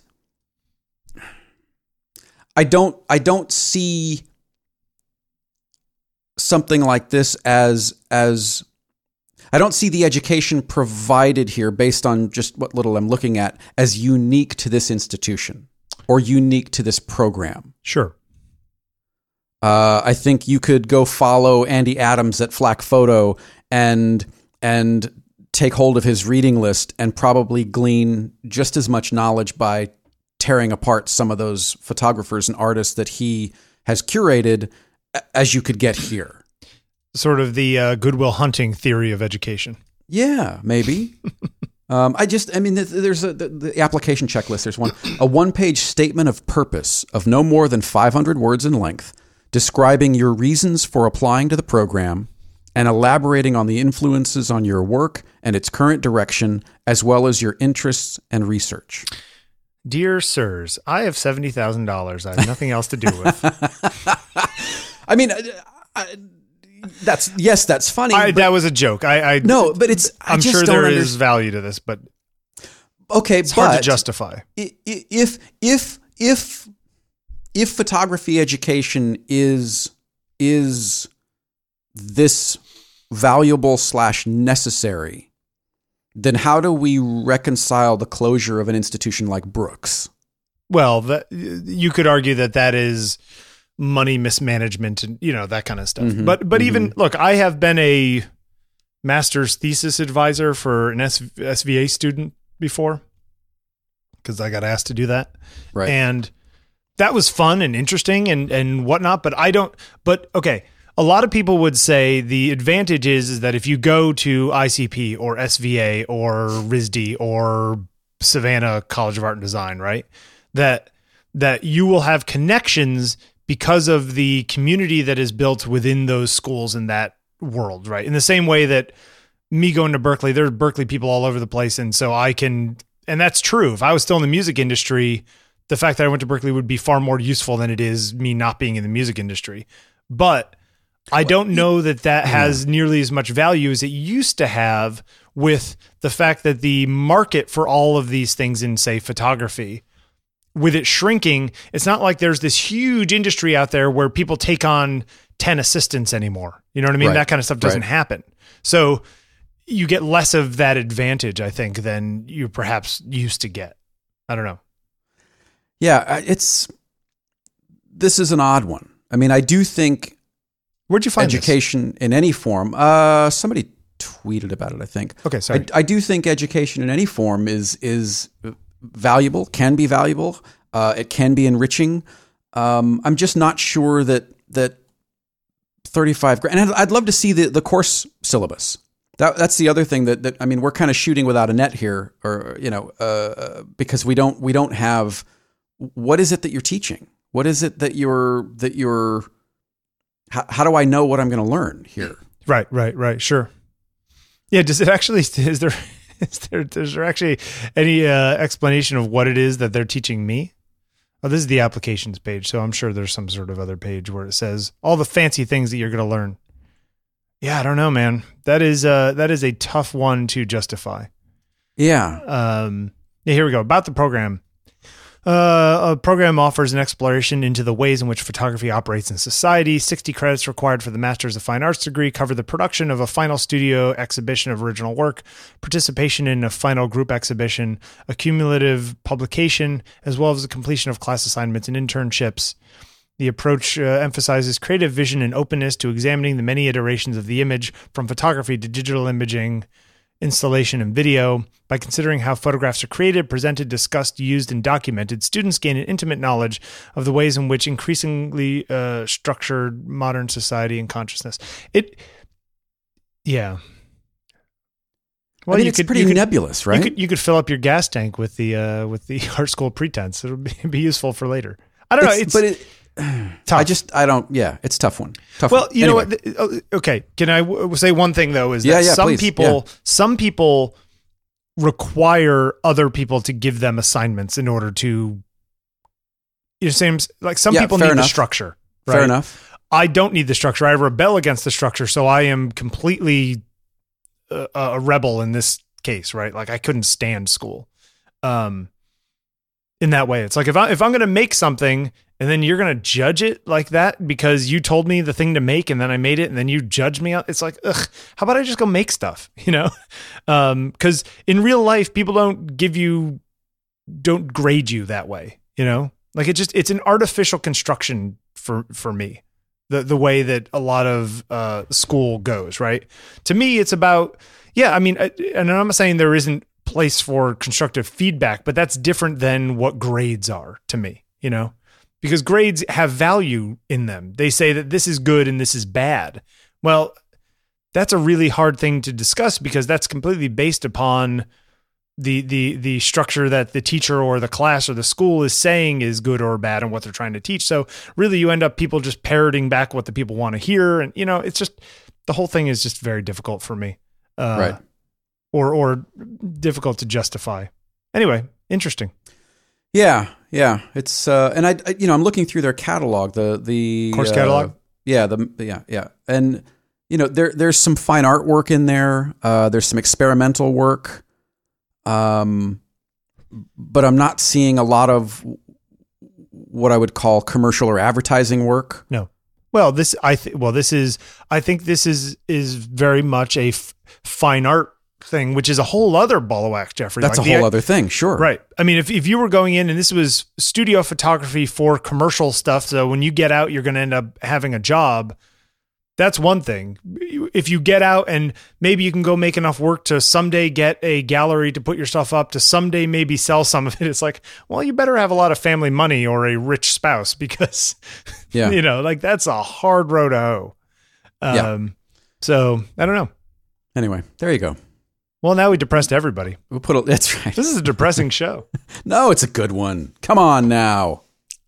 I don't see something like this as I don't see the education provided here, based on just what little I'm looking at, as unique to this institution or unique to this program. Sure. I think you could go follow Andy Adams at Flack Photo and take hold of his reading list and probably glean just as much knowledge by tearing apart some of those photographers and artists that he has curated as you could get here. Sort of the Good Will Hunting theory of education. Yeah, maybe. There's the application checklist. There's a 1-page statement of purpose of no more than 500 words in length, describing your reasons for applying to the program and elaborating on the influences on your work and its current direction, as well as your interests and research. Dear sirs, I have $70,000. I have nothing else to do with. I mean, that's funny. That was a joke. No, but I'm sure there is value to this, but okay, it's hard to justify. If photography education is this valuable / necessary, then how do we reconcile the closure of an institution like Brooks? Well, you could argue that is money mismanagement and that kind of stuff. Mm-hmm, but even look, I have been a master's thesis advisor for an SVA student before, because I got asked to do that. Right. And that was fun and interesting and whatnot. But okay, a lot of people would say the advantage is that if you go to ICP or SVA or RISD or Savannah College of Art and Design, right? That you will have connections because of the community that is built within those schools in that world, right? In the same way that me going to Berkeley, there are Berkeley people all over the place. And so and that's true. If I was still in the music industry, the fact that I went to Berkeley would be far more useful than it is me not being in the music industry. But I don't know that has nearly as much value as it used to have, with the fact that the market for all of these things in, say, photography, with it shrinking, it's not like there's this huge industry out there where people take on 10 assistants anymore. You know what I mean? Right. That kind of stuff doesn't happen. So you get less of that advantage, I think, than you perhaps used to get. I don't know. Yeah, this is an odd one. I mean, I do think. Where'd you find education in any form? Somebody tweeted about it, I think. Okay, sorry. I do think education in any form is valuable, can be valuable. It can be enriching. I'm just not sure that $35,000, and I'd love to see the course syllabus. That's the other thing that I mean, we're kind of shooting without a net here, or because we don't have. What is it that you're teaching? What is it that you're how do I know what I'm going to learn here? Right. Sure. Yeah. Does it actually, is there actually any explanation of what it is that they're teaching me? Oh, this is the applications page. So I'm sure there's some sort of other page where it says all the fancy things that you're going to learn. Yeah. I don't know, man. That is a tough one to justify. Yeah. Here we go. About the program. A program offers an exploration into the ways in which photography operates in society. 60 credits required for the Master's of Fine Arts degree cover the production of a final studio exhibition of original work, participation in a final group exhibition, a cumulative publication, as well as the completion of class assignments and internships. The approach emphasizes creative vision and openness to examining the many iterations of the image, from photography to digital imaging, installation, and video. By considering how photographs are created, presented, discussed, used, and documented, students gain an intimate knowledge of the ways in which increasingly structured modern society and consciousness. Yeah. Well, it's pretty nebulous, right? You could fill up your gas tank with the art school pretense. It'll be useful for later. I don't know. Tough. It's a tough one. Well, you know what? Okay. Can I say one thing though? Is that some people require other people to give them assignments in order to, like some people need the structure. Right? Fair enough. I don't need the structure. I rebel against the structure. So I am completely a rebel in this case, right? Like I couldn't stand school. In that way, it's like if I'm going to make something and then you're going to judge it like that because you told me the thing to make and then I made it and then you judge me. It's like, ugh, how about I just go make stuff, because in real life, people don't grade you that way, like it's an artificial construction for me, the way that a lot of school goes, right? To me, it's about, and I'm not saying there isn't place for constructive feedback, but that's different than what grades are to me, because grades have value in them. They say that this is good and this is bad. Well, that's a really hard thing to discuss because that's completely based upon the structure that the teacher or the class or the school is saying is good or bad and what they're trying to teach. So really you end up people just parroting back what the people want to hear. And, it's just, the whole thing is just very difficult for me. Right. Or difficult to justify. Anyway, interesting. Yeah. It's and I'm looking through their catalog, the course catalog. Yeah. And there's some fine artwork in there. There's some experimental work. But I'm not seeing a lot of what I would call commercial or advertising work. No. Well, I think this is very much a fine art thing, which is a whole other ball of wax, Jeffrey. That's like a whole other thing, sure. Right. I mean, if you were going in and this was studio photography for commercial stuff, so when you get out, you're going to end up having a job. That's one thing. If you get out and maybe you can go make enough work to someday get a gallery to put your stuff up, to someday maybe sell some of it, it's like, well, you better have a lot of family money or a rich spouse because, like that's a hard road to hoe. So I don't know. Anyway, there you go. Well, now we depressed everybody. That's right. This is a depressing show. No, it's a good one. Come on now.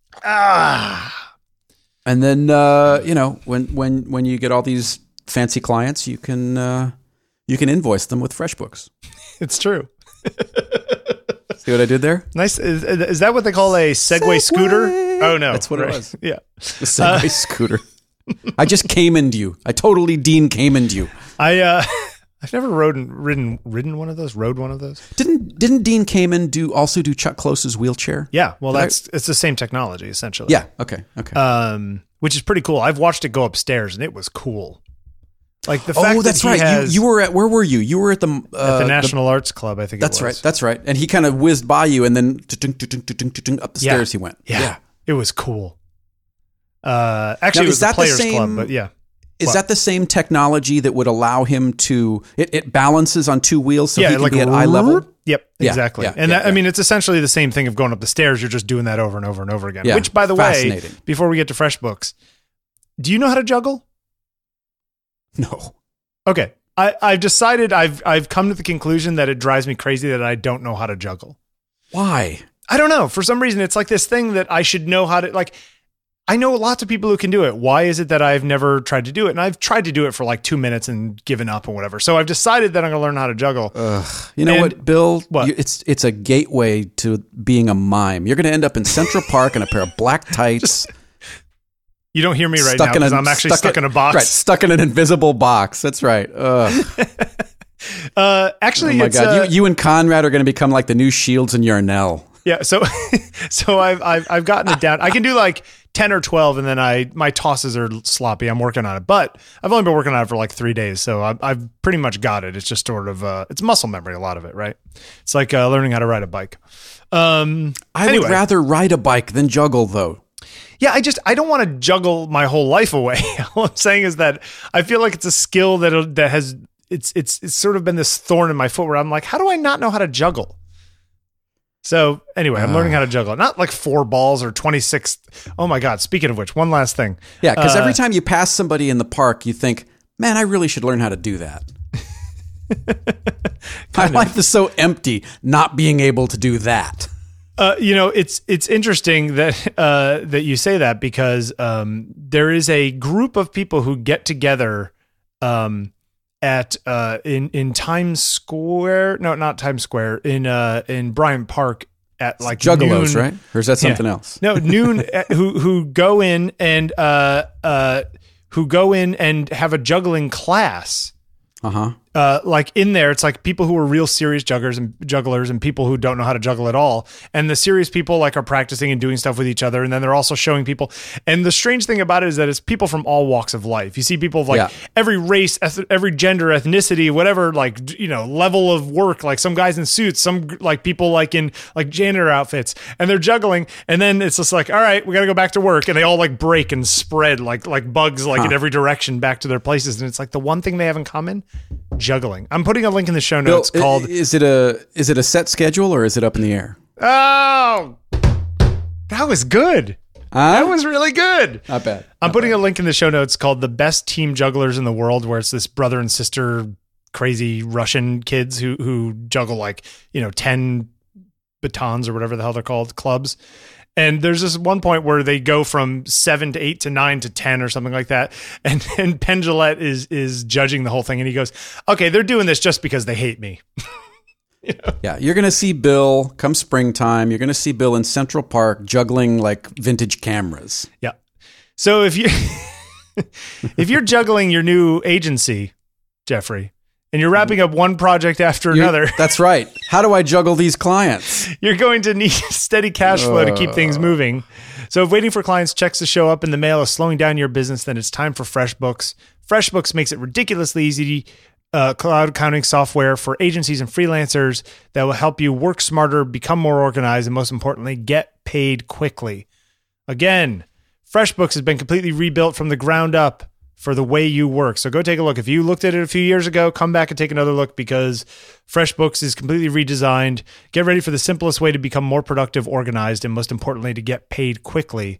And then when you get all these fancy clients, you can invoice them with FreshBooks. It's true. See what I did there? Nice. Is that what they call a Segway scooter? Oh no, that's what it was. Yeah, a Segway scooter. I just Caymaned you. I totally Dean Caymaned you. I've never ridden one of those. Rode one of those. Didn't Dean Cayman also do Chuck Close's wheelchair? Yeah. Well, it's the same technology essentially. Yeah. Okay. Which is pretty cool. I've watched it go upstairs and it was cool. Like the fact that's that right. You were at, where were you? You were at the National Arts Club, I think. That's right. That's right. And he kind of whizzed by you, and then up the stairs he went. Yeah. It was cool. Actually, it was the Players Club, but yeah. Is that the same technology that would allow him to? It balances on two wheels, so he can be at eye level. Yep, exactly. I mean, it's essentially the same thing of going up the stairs. You're just doing that over and over and over again. Yeah, which, by the way, before we get to FreshBooks, do you know how to juggle? No. Okay. I've decided I've come to the conclusion that it drives me crazy that I don't know how to juggle. Why? I don't know. For some reason, it's like this thing that I should know how to, like, I know lots of people who can do it. Why is it that I've never tried to do it? And I've tried to do it for like 2 minutes and given up and whatever. So I've decided that I'm going to learn how to juggle. You know what, Bill? What? It's a gateway to being a mime. You're going to end up in Central Park in a pair of black tights. You don't hear me right now because I'm actually stuck in a box. Right, stuck in an invisible box. That's right. Actually, oh my God, you and Conrad are going to become like the new Shields and Yarnell. Yeah, so I've gotten it down. I can do like 10 or 12, and then my tosses are sloppy. I'm working on it, but I've only been working on it for like 3 days, so I've pretty much got it. It's just sort of it's muscle memory, a lot of it, right? It's like learning how to ride a bike. I would rather ride a bike than juggle, though. Yeah, I don't want to juggle my whole life away. All I'm saying is that I feel like it's a skill that has it's sort of been this thorn in my foot where I'm like, how do I not know how to juggle? So anyway, I'm learning how to juggle. Not like 4 balls or 26. Oh my God. Speaking of which, one last thing. Yeah, because every time you pass somebody in the park, you think, man, I really should learn how to do that. My life is so empty not being able to do that. It's interesting that you say that because there is a group of people who get together at in Times Square. No, not Times Square. In Bryant Park at like Juggalos, noon, right? Or is that something else? No, noon. who go in and have a juggling class. Like in there, it's like people who are real serious jugglers and people who don't know how to juggle at all. And the serious people like are practicing and doing stuff with each other. And then they're also showing people. And the strange thing about it is that it's people from all walks of life. You see people of like every race, every gender, ethnicity, whatever, like, level of work, like some guys in suits, some like people like in like janitor outfits, and they're juggling. And then it's just like, all right, we got to go back to work. And they all like break and spread like bugs, like in every direction back to their places. And it's like the one thing they have in common, juggling. I'm putting a link in the show notes called. Is it a set schedule or is it up in the air? Oh, that was good. That was really good. Not bad. I'm putting a link in the show notes called "The Best Team Jugglers in the World," where it's this brother and sister, crazy Russian kids who juggle like 10 batons or whatever the hell they're called, clubs. And there's this one point where they go from 7 to 8 to 9 to 10 or something like that. And Penn Jillette is judging the whole thing. And he goes, okay, they're doing this just because they hate me. Yeah, you're going to see Bill come springtime. You're going to see Bill in Central Park juggling like vintage cameras. Yeah. So if you're juggling your new agency, Jeffrey, and you're wrapping up one project after another. That's right. How do I juggle these clients? You're going to need steady cash flow to keep things moving. So if waiting for clients' checks to show up in the mail is slowing down your business, then it's time for FreshBooks. FreshBooks makes it ridiculously easy cloud accounting software for agencies and freelancers that will help you work smarter, become more organized, and most importantly, get paid quickly. Again, FreshBooks has been completely rebuilt from the ground up for the way you work. So go take a look. If you looked at it a few years ago, come back and take another look because FreshBooks is completely redesigned. Get ready for the simplest way to become more productive, organized, and most importantly, to get paid quickly.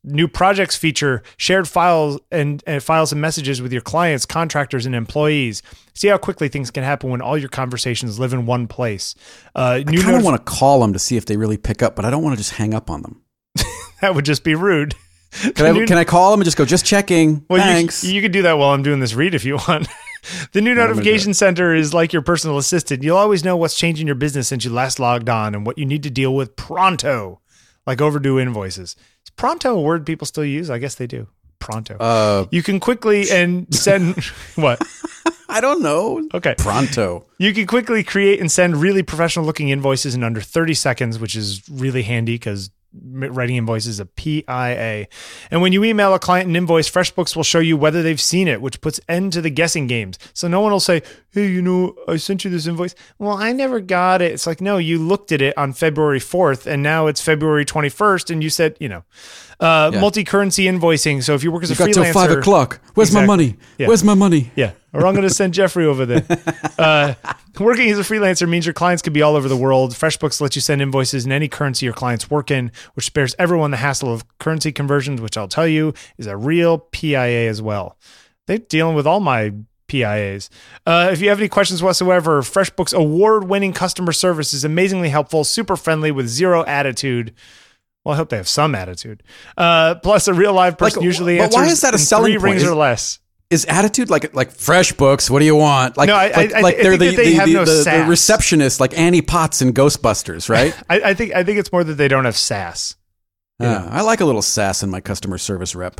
New projects feature shared files and files and messages with your clients, contractors, and employees. See how quickly things can happen when all your conversations live in one place. I kind of want to call them to see if they really pick up, but I don't want to just hang up on them. That would just be rude. Can I call them and just go, just checking? Well, thanks. You could do that while I'm doing this read if you want. The new notification center is like your personal assistant. You'll always know what's changing your business since you last logged on and what you need to deal with pronto, like overdue invoices. Is pronto a word people still use? I guess they do. Pronto. You can quickly and send what? I don't know. Okay. Pronto. You can quickly create and send really professional looking invoices in under 30 seconds, which is really handy because writing invoices is a PIA. And when you email a client an invoice, FreshBooks will show you whether they've seen it, which puts end to the guessing games. So no one will say, hey, I sent you this invoice. Well, I never got it. It's like, no, you looked at it on February 4th and now it's February 21st. And you said, multi-currency invoicing. So if you work as a freelancer. Got till 5 o'clock. Where's my money? Yeah. Where's my money? Yeah. Or I'm going to send Jeffrey over there. Working as a freelancer means your clients could be all over the world. FreshBooks lets you send invoices in any currency your clients work in, which spares everyone the hassle of currency conversions, which I'll tell you is a real PIA as well. They're dealing with all my PIAs. If you have any questions whatsoever, FreshBooks award-winning customer service is amazingly helpful, super friendly with zero attitude. Well, I hope they have some attitude. Plus, a real live person usually answers why is that a selling 3 rings or less. Is attitude like FreshBooks? What do you want? Like, no, they're the receptionist, like Annie Potts in Ghostbusters, right? I think it's more that they don't have sass. I like a little sass in my customer service rep.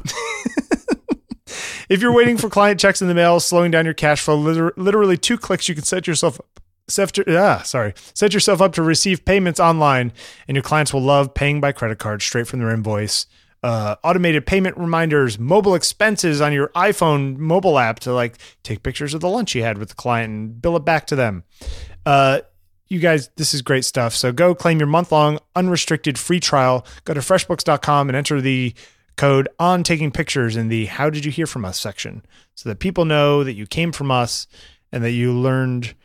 If you're waiting for client checks in the mail, slowing down your cash flow, literally 2 clicks, you can set yourself up to receive payments online, and your clients will love paying by credit card straight from their invoice. Automated payment reminders, mobile expenses on your iPhone mobile app to take pictures of the lunch you had with the client and bill it back to them. You guys, this is great stuff. So go claim your month-long unrestricted free trial. Go to freshbooks.com and enter the code on taking pictures in the how did you hear from us section so that people know that you came from us and that you learned,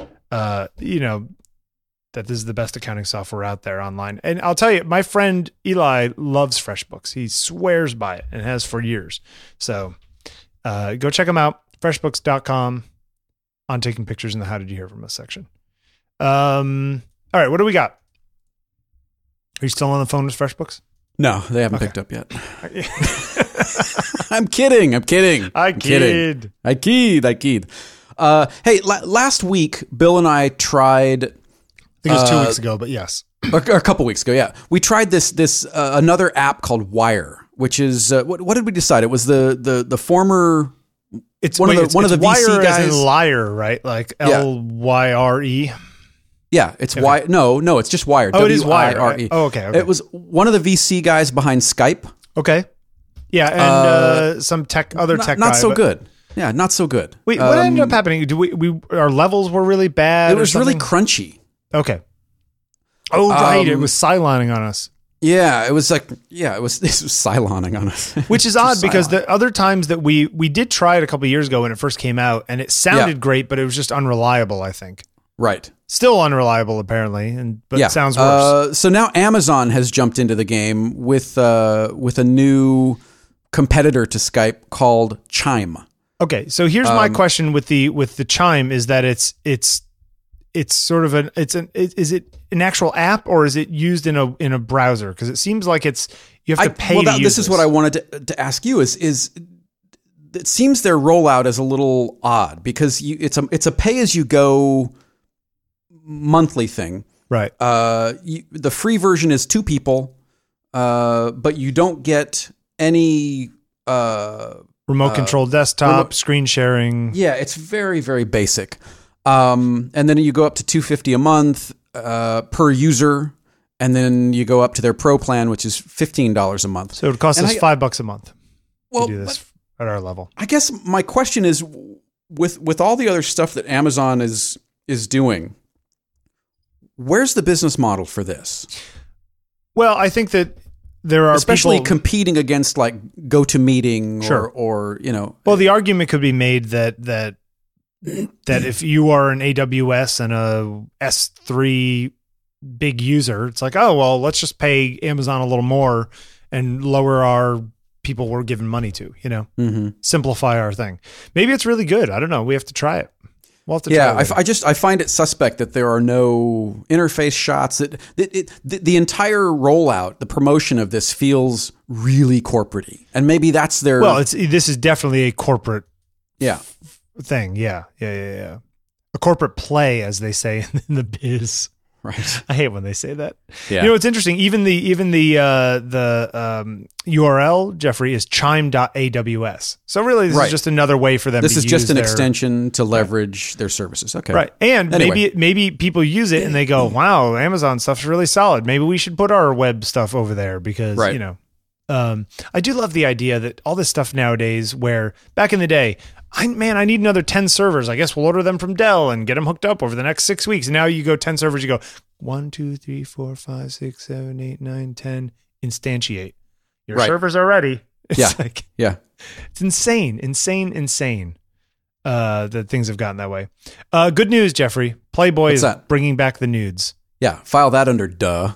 that this is the best accounting software out there online. And I'll tell you, my friend Eli loves FreshBooks. He swears by it and has for years. So go check him out, freshbooks.com, on taking pictures in the how did you hear from us section. All right, what do we got? Are you still on the phone with FreshBooks? No, they haven't picked up yet. I'm kidding. I kid. I keyed. Hey, last week, Bill and I tried... I think it was 2 weeks ago, but yes. A couple weeks ago, yeah. We tried this another app called Wire, which is... what did we decide? It was the former... It's one of the VC Wire guys. As in liar, right? Like Lyre. Yeah, it's okay. No, it's just Wire. Oh, it is Wire. W-I-R-E. Oh, okay. It was one of the VC guys behind Skype. Okay. Yeah, and some other tech guy. Not so good. Yeah, not so good. Wait, what ended up happening? Our levels were really bad? It was really crunchy. Okay. Oh, right. It was Cyloning on us. Yeah, it was this was Cyloning on us. Which is odd because the other times that we did try it a couple of years ago when it first came out and it sounded great, but it was just unreliable, I think. Right. Still unreliable, apparently, but it sounds worse. So now Amazon has jumped into the game with a new competitor to Skype called Chime. Okay, so here's my question with the Chime is that it's sort of is it an actual app or is it used in a browser? Because it seems like you have to pay to use this. Is what I wanted to ask you is it seems their rollout is a little odd because it's a pay as you go monthly thing. Right. The free version is 2 people, but you don't get any remote control desktop, screen sharing. Yeah, it's very, very basic. And then you go up to $250 a month per user, and then you go up to their pro plan, which is $15 a month. So it costs us $5 a month to do this at our level. I guess my question is, with all the other stuff that Amazon is doing, where's the business model for this? Well, I think that there are especially competing against like GoToMeeting or Well, the argument could be made that if you are an AWS and a S3 big user, it's like, oh, well, let's just pay Amazon a little more and lower our people were giving money to, simplify our thing. Maybe it's really good. I don't know. We have to try it. We'll have to try it. I find it suspect that there are no interface shots. The entire rollout, the promotion of this feels really corporate-y. And maybe that's their... Well, this is definitely a corporate thing. Yeah. A corporate play, as they say in the biz. Right. I hate when they say that. Yeah. It's interesting. Even the URL, Jeffrey, is chime.aws. So really, this is just another way for them. This is just an extension to leverage their services. Okay. Right. And maybe people use it and they go, "Wow, Amazon stuff's really solid. Maybe we should put our web stuff over there because I do love the idea that all this stuff nowadays, where back in the day, I need another 10 servers. I guess we'll order them from Dell and get them hooked up over the next 6 weeks. And now you go 10 servers, you go 1, 2, 3, 4, 5, 6, 7, 8, 9, 10, instantiate. Your servers are ready. It's it's insane that things have gotten that way. Good news, Jeffrey. Playboy is bringing back the nudes. Yeah, file that under duh.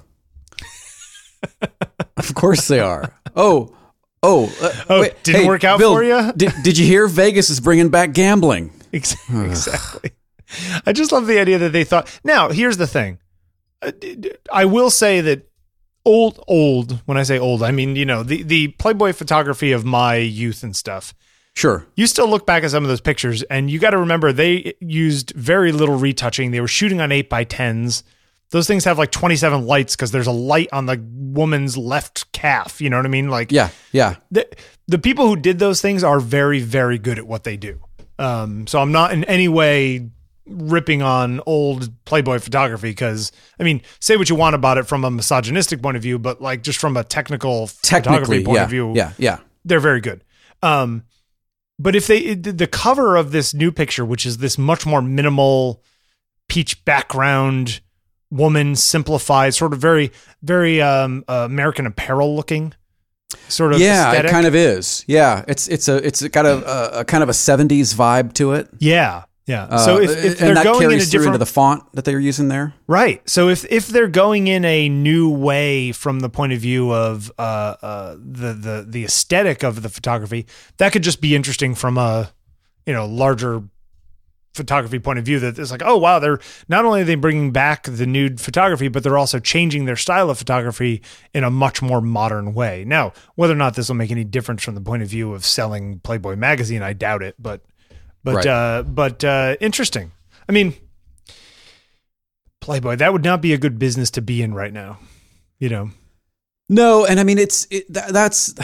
Of course they are. Wait, didn't work out Bill, for you? Did you hear Vegas is bringing back gambling? Exactly. I just love the idea that they thought. Now, here's the thing. I will say that old, when I say old, I mean, the Playboy photography of my youth and stuff. Sure. You still look back at some of those pictures and you got to remember they used very little retouching. They were shooting on 8x10s. Those things have like 27 lights because there's a light on the woman's left calf. You know what I mean? Like, yeah. The people who did those things are very, very good at what they do. So I'm not in any way ripping on old Playboy photography because, I mean, say what you want about it from a misogynistic point of view, but like just from a technical photography point of view, they're very good. But if the cover of this new picture, which is this much more minimal peach background woman, simplified, sort of very, very American Apparel looking sort of aesthetic. It kind of is. Yeah, it's got a kind of a 70s vibe to it. Yeah. So if they're that going in a carries through different into the font that they were using there, right? So if they're going in a new way from the point of view of the aesthetic of the photography, that could just be interesting from a larger photography point of view. That it's like, oh wow, they're not only are they bringing back the nude photography, but they're also changing their style of photography in a much more modern way. Now, whether or not this will make any difference from the point of view of selling Playboy magazine, I doubt it. But interesting. I mean, Playboy, that would not be a good business to be in right now. No, and I mean that's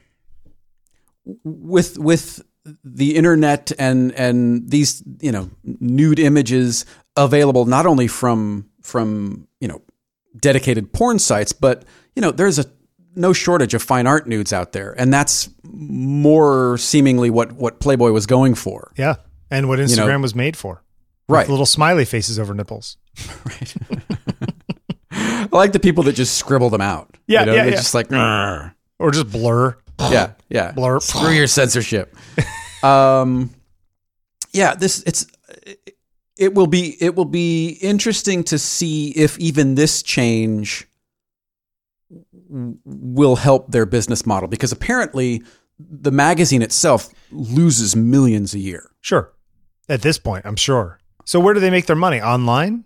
with the internet and these nude images available not only from dedicated porn sites, but there's no shortage of fine art nudes out there, and that's more seemingly what Playboy was going for. Yeah, and what Instagram was made for. Right, with little smiley faces over nipples. Right. I like the people that just scribble them out. Yeah, they're just like, "Grr." Or just blur. Yeah. Blur. Screw your censorship. It will be interesting to see if even this change will help their business model, because apparently the magazine itself loses millions a year. Sure. At this point, I'm sure. So where do they make their money? Online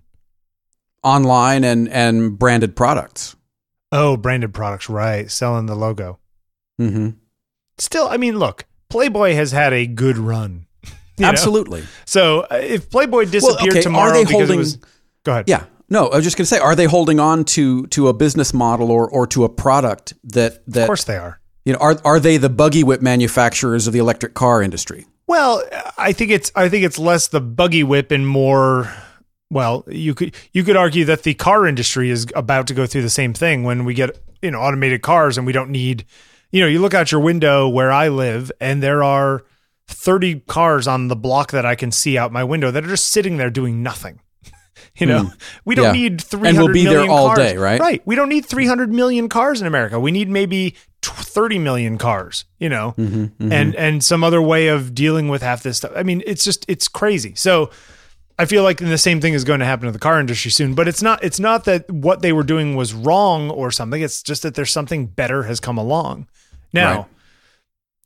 and branded products. Oh, branded products. Right. Selling the logo. Mm-hmm. Still, I mean, look, Playboy has had a good run. Absolutely. So if Playboy disappeared tomorrow, are they holding? Go ahead. Yeah. No, I was just going to say, are they holding on to a business model or to a product that? Of course they are. Are they the buggy whip manufacturers of the electric car industry? Well, I think it's less the buggy whip and more. Well, you could argue that the car industry is about to go through the same thing when we get automated cars and we don't need. You look out your window where I live and there are 30 cars on the block that I can see out my window that are just sitting there doing nothing. We don't need 300 and we'll be million there all cars. day, right? Right. We don't need 300 million cars in America. We need maybe 30 million cars, and some other way of dealing with half this stuff. I mean, it's crazy. So I feel like the same thing is going to happen to the car industry soon, but it's not that what they were doing was wrong or something. It's just that there's something better has come along. Now,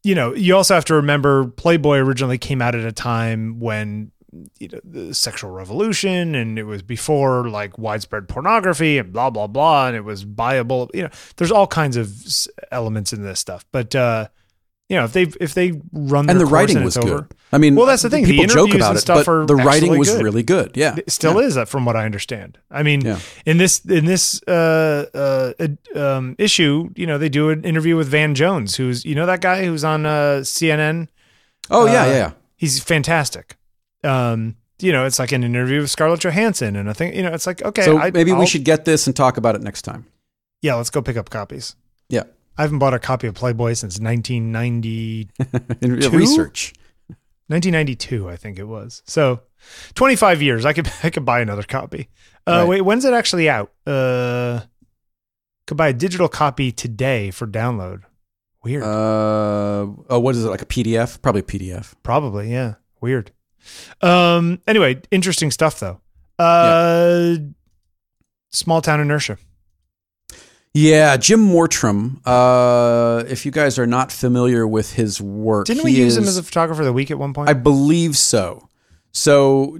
you also have to remember Playboy originally came out at a time when, the sexual revolution, and it was before like widespread pornography and blah, blah, blah. And it was buyable. There's all kinds of elements in this stuff, but, if they run their and the course writing and was it's good. over, I mean, well, that's the thing. People the joke about and it, stuff but are the writing was good. really good. Yeah, It still is, from what I understand. I mean, in this issue, they do an interview with Van Jones, who's that guy who's on CNN. Oh yeah. He's fantastic. It's like an interview with Scarlett Johansson, and I think it's like, okay, so maybe we should get this and talk about it next time. Yeah, let's go pick up copies. Yeah. I haven't bought a copy of Playboy since 1992. In research. 1992, I think it was. So 25 years. I could buy another copy. Right. Wait, when's it actually out? Could buy a digital copy today for download. Weird. What is it, like a PDF? Probably PDF. Probably, yeah. Weird. Anyway, interesting stuff though. Small Town Inertia. Yeah, Jim Mortram. If you guys are not familiar with his work, didn't we use him as a photographer of the week at one point? I believe so. So,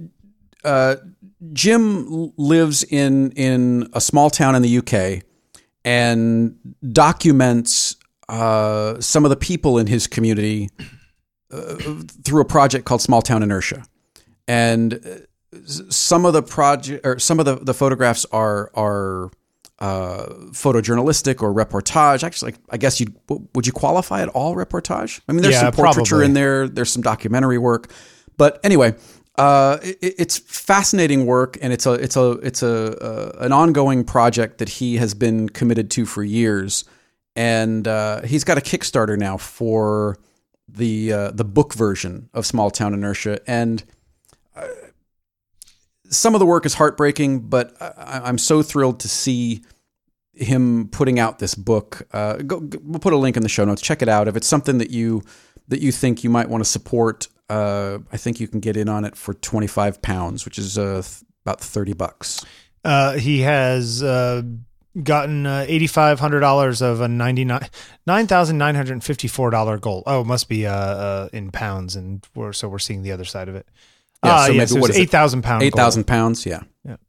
Jim lives in a small town in the UK and documents some of the people in his community through a project called Small Town Inertia, and some of the the photographs are photojournalistic or reportage. Actually, I guess would you qualify it all reportage? I mean, there's some portraiture probably in there. There's some documentary work, but anyway, it's fascinating work, and it's an ongoing project that he has been committed to for years, and he's got a Kickstarter now for the book version of Small Town Inertia, and some of the work is heartbreaking, but I'm so thrilled to see him putting out this book. We'll put a link in the show notes. Check it out. If it's something that you think you might want to support, I think you can get in on it for £25, which is about $30. He has gotten $8,500 of a $9,954 goal. Oh, it must be in pounds, and we're seeing the other side of it. Yeah, so maybe what is £8,000? £8,000, yeah.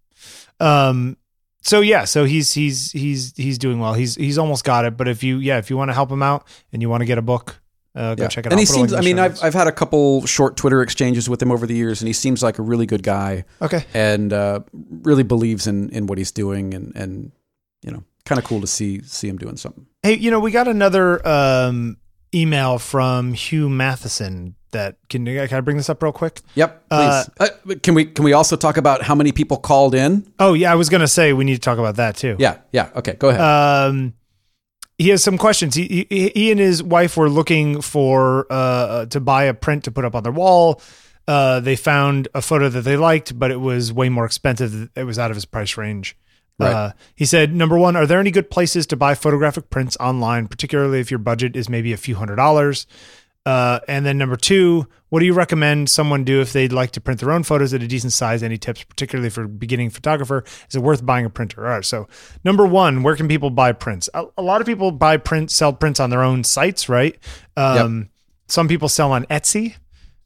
So he's doing well. He's almost got it. But if you want to help him out and you want to get a book, go check it out. And he seems. I mean, I've had a couple short Twitter exchanges with him over the years, and he seems like a really good guy. Okay, and really believes in what he's doing, and kind of cool to see him doing something. Hey, we got another email from Hugh Matheson. Can I bring this up real quick? Yep, please. Can we also talk about how many people called in? Oh yeah, I was going to say we need to talk about that too. Yeah. Okay, go ahead. He has some questions. He and his wife were looking for to buy a print to put up on their wall. They found a photo that they liked, but it was way more expensive. It was out of his price range. Right. He said, number one, are there any good places to buy photographic prints online, particularly if your budget is maybe a few $100s? And then number two, what do you recommend someone do if they'd like to print their own photos at a decent size? Any tips, particularly for beginning photographer? Is it worth buying a printer? All right. So number one, where can people buy prints? A lot of people sell prints on their own sites, right? Some people sell on Etsy.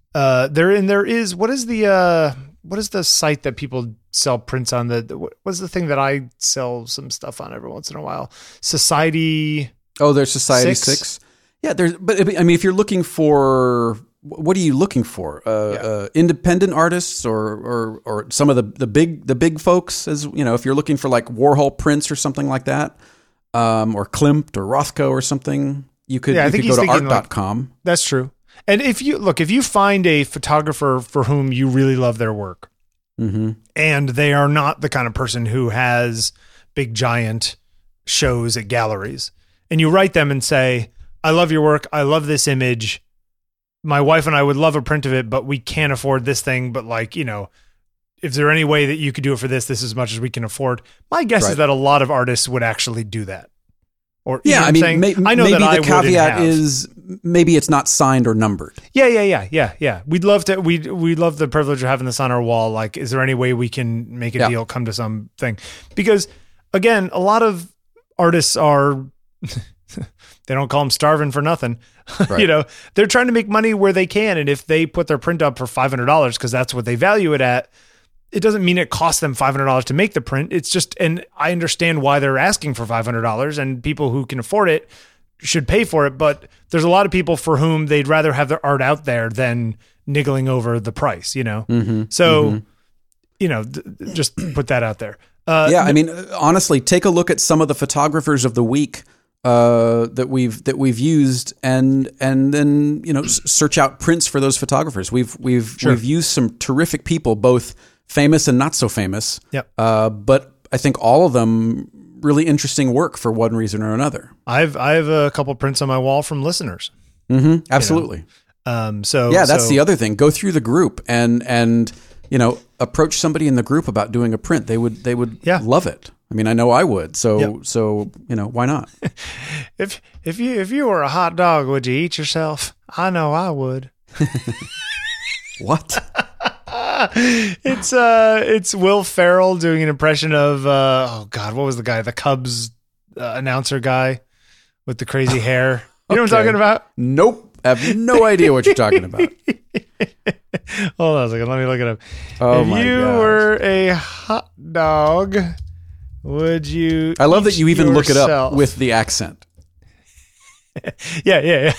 What is the site that people sell prints on? What's the thing that I sell some stuff on every once in a while? Society. Oh, there's Society 6. Yeah, but I mean, if you're looking for, what are you looking for? Independent artists or some of the big folks, as if you're looking for like Warhol prints or something like that, or Klimt or Rothko or something, you could go to art.com. That's true. And if you find a photographer for whom you really love their work, mm-hmm. and they are not the kind of person who has big giant shows at galleries, and you write them and say, I love your work. I love this image. My wife and I would love a print of it, but we can't afford this thing. But if there any way that you could do it for this is as much as we can afford. My guess is that a lot of artists would actually do that. Or I know maybe that the caveat is maybe it's not signed or numbered. Yeah. We'd love the privilege of having this on our wall. Like, is there any way we can make a deal, come to something? Because again, a lot of artists are They don't call them starving for nothing. Right. You know, they're trying to make money where they can. And if they put their print up for $500 because that's what they value it at, it doesn't mean it costs them $500 to make the print. It's just, and I understand why they're asking for $500, and people who can afford it should pay for it. But there's a lot of people for whom they'd rather have their art out there than niggling over the price, you know? So, you know, just put that out there. I mean, honestly, take a look at some of the photographers of the week that we've used, and then, you know, search out prints for those photographers. We've used some terrific people, both famous and not so famous. Yep. But I think all of them really interesting work for one reason or another. I have a couple prints on my wall from listeners. Absolutely. You know? So that's the other thing. Go through the group and you know, approach somebody in the group about doing a print. They would love it. I mean, I know I would. So you know, why not? If you were a hot dog, would you eat yourself? I know I would. What? It's Will Ferrell doing an impression of oh God, what was the guy? The Cubs announcer guy with the crazy hair. You know what I'm talking about? Nope. I have no idea what you're talking about. Hold on a second. Let me look it up. Oh if you were a hot dog, would you? I love that you even yourself? Look it up with the accent. Yeah.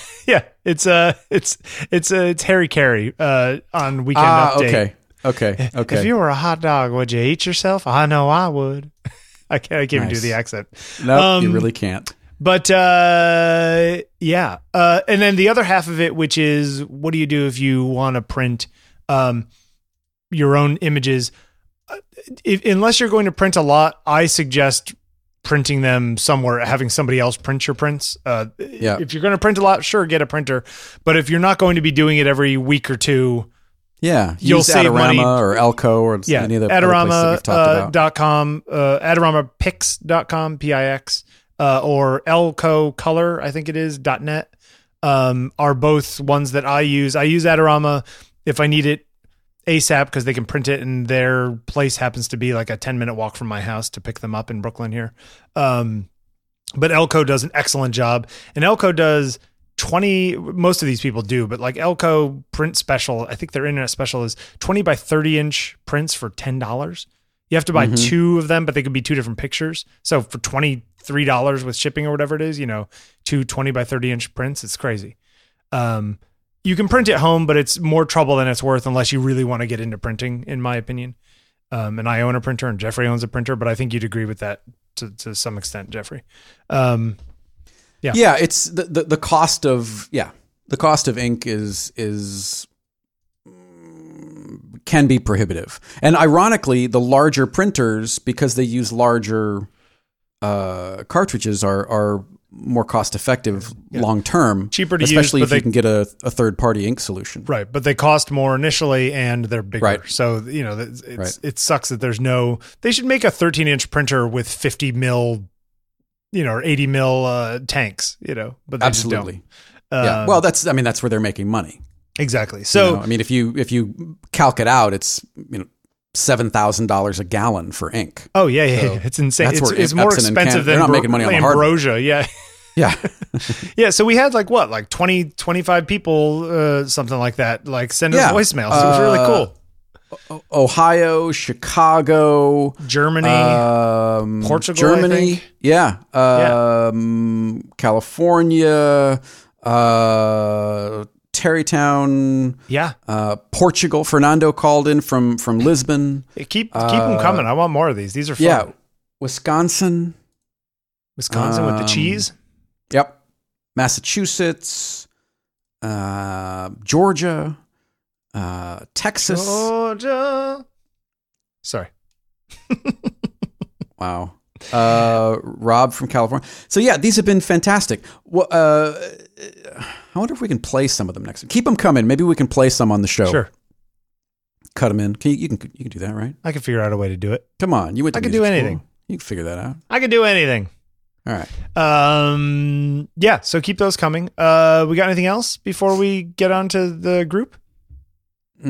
It's Harry Carey on Weekend Update. Okay. If you were a hot dog, would you eat yourself? I know I would. I can't even do the accent. No, you really can't. But and then the other half of it, which is, what do you do if you want to print your own images? Unless you're going to print a lot, I suggest printing them somewhere, having somebody else print your prints. If you're going to print a lot, sure, get a printer. But if you're not going to be doing it every week or two, you'll save Adorama money. Or Elko or any of the Adorama.com, AdoramaPix.com, PIX. Or Elko Color, I think it is, .net, are both ones that I use. I use Adorama if I need it ASAP because they can print it, and their place happens to be like a 10-minute walk from my house to pick them up in Brooklyn here. But Elko does an excellent job, and Elko does 20, most of these people do, but like Elko print special, I think their internet special is 20 by 30 inch prints for $10. You have to buy two of them, but they could be two different pictures. So for $23 with shipping or whatever it is, you know, two 20 by 30 inch prints, it's crazy. You can print at home, but it's more trouble than it's worth unless you really want to get into printing, in my opinion. And I own a printer, and Jeffrey owns a printer, but I think you'd agree with that to some extent, Jeffrey. It's the cost of the cost of ink is can be prohibitive. And ironically, the larger printers, because they use larger cartridges, are more cost effective long term, cheaper to especially use, if you can get a third party ink solution. Right, but they cost more initially and they're bigger. Right. So, you know, it sucks that there's no. They should make a 13-inch printer with 50 mil, you know, or 80 mil tanks, you know, but they absolutely just don't. Yeah. Well, that's where they're making money. Exactly. So, you know, I mean, if you calc it out, it's, you know, $7,000 a gallon for ink. Oh yeah. So it's insane. It's more expensive than they're not making money on ambrosia. Yeah. Yeah. So we had like 20, 25 people, something like that, like send us voicemails. It was really cool. Ohio, Chicago, Germany, Portugal, Germany. I think. California, Terrytown, Portugal. Fernando called in from Lisbon. Keep them coming. I want more of these. These are fun. Yeah, Wisconsin with the cheese. Yep, Massachusetts, Georgia, Texas. Georgia. Sorry. Wow. Rob from California. So yeah, these have been fantastic. Well, I wonder if we can play some of them next. Keep them coming. Maybe we can play some on the show. Sure. Cut them in. You can do that, right? I can figure out a way to do it. Come on, you went. I can do anything. School. You can figure that out. I can do anything. All right. Yeah. So keep those coming. We got anything else before we get on to the group? I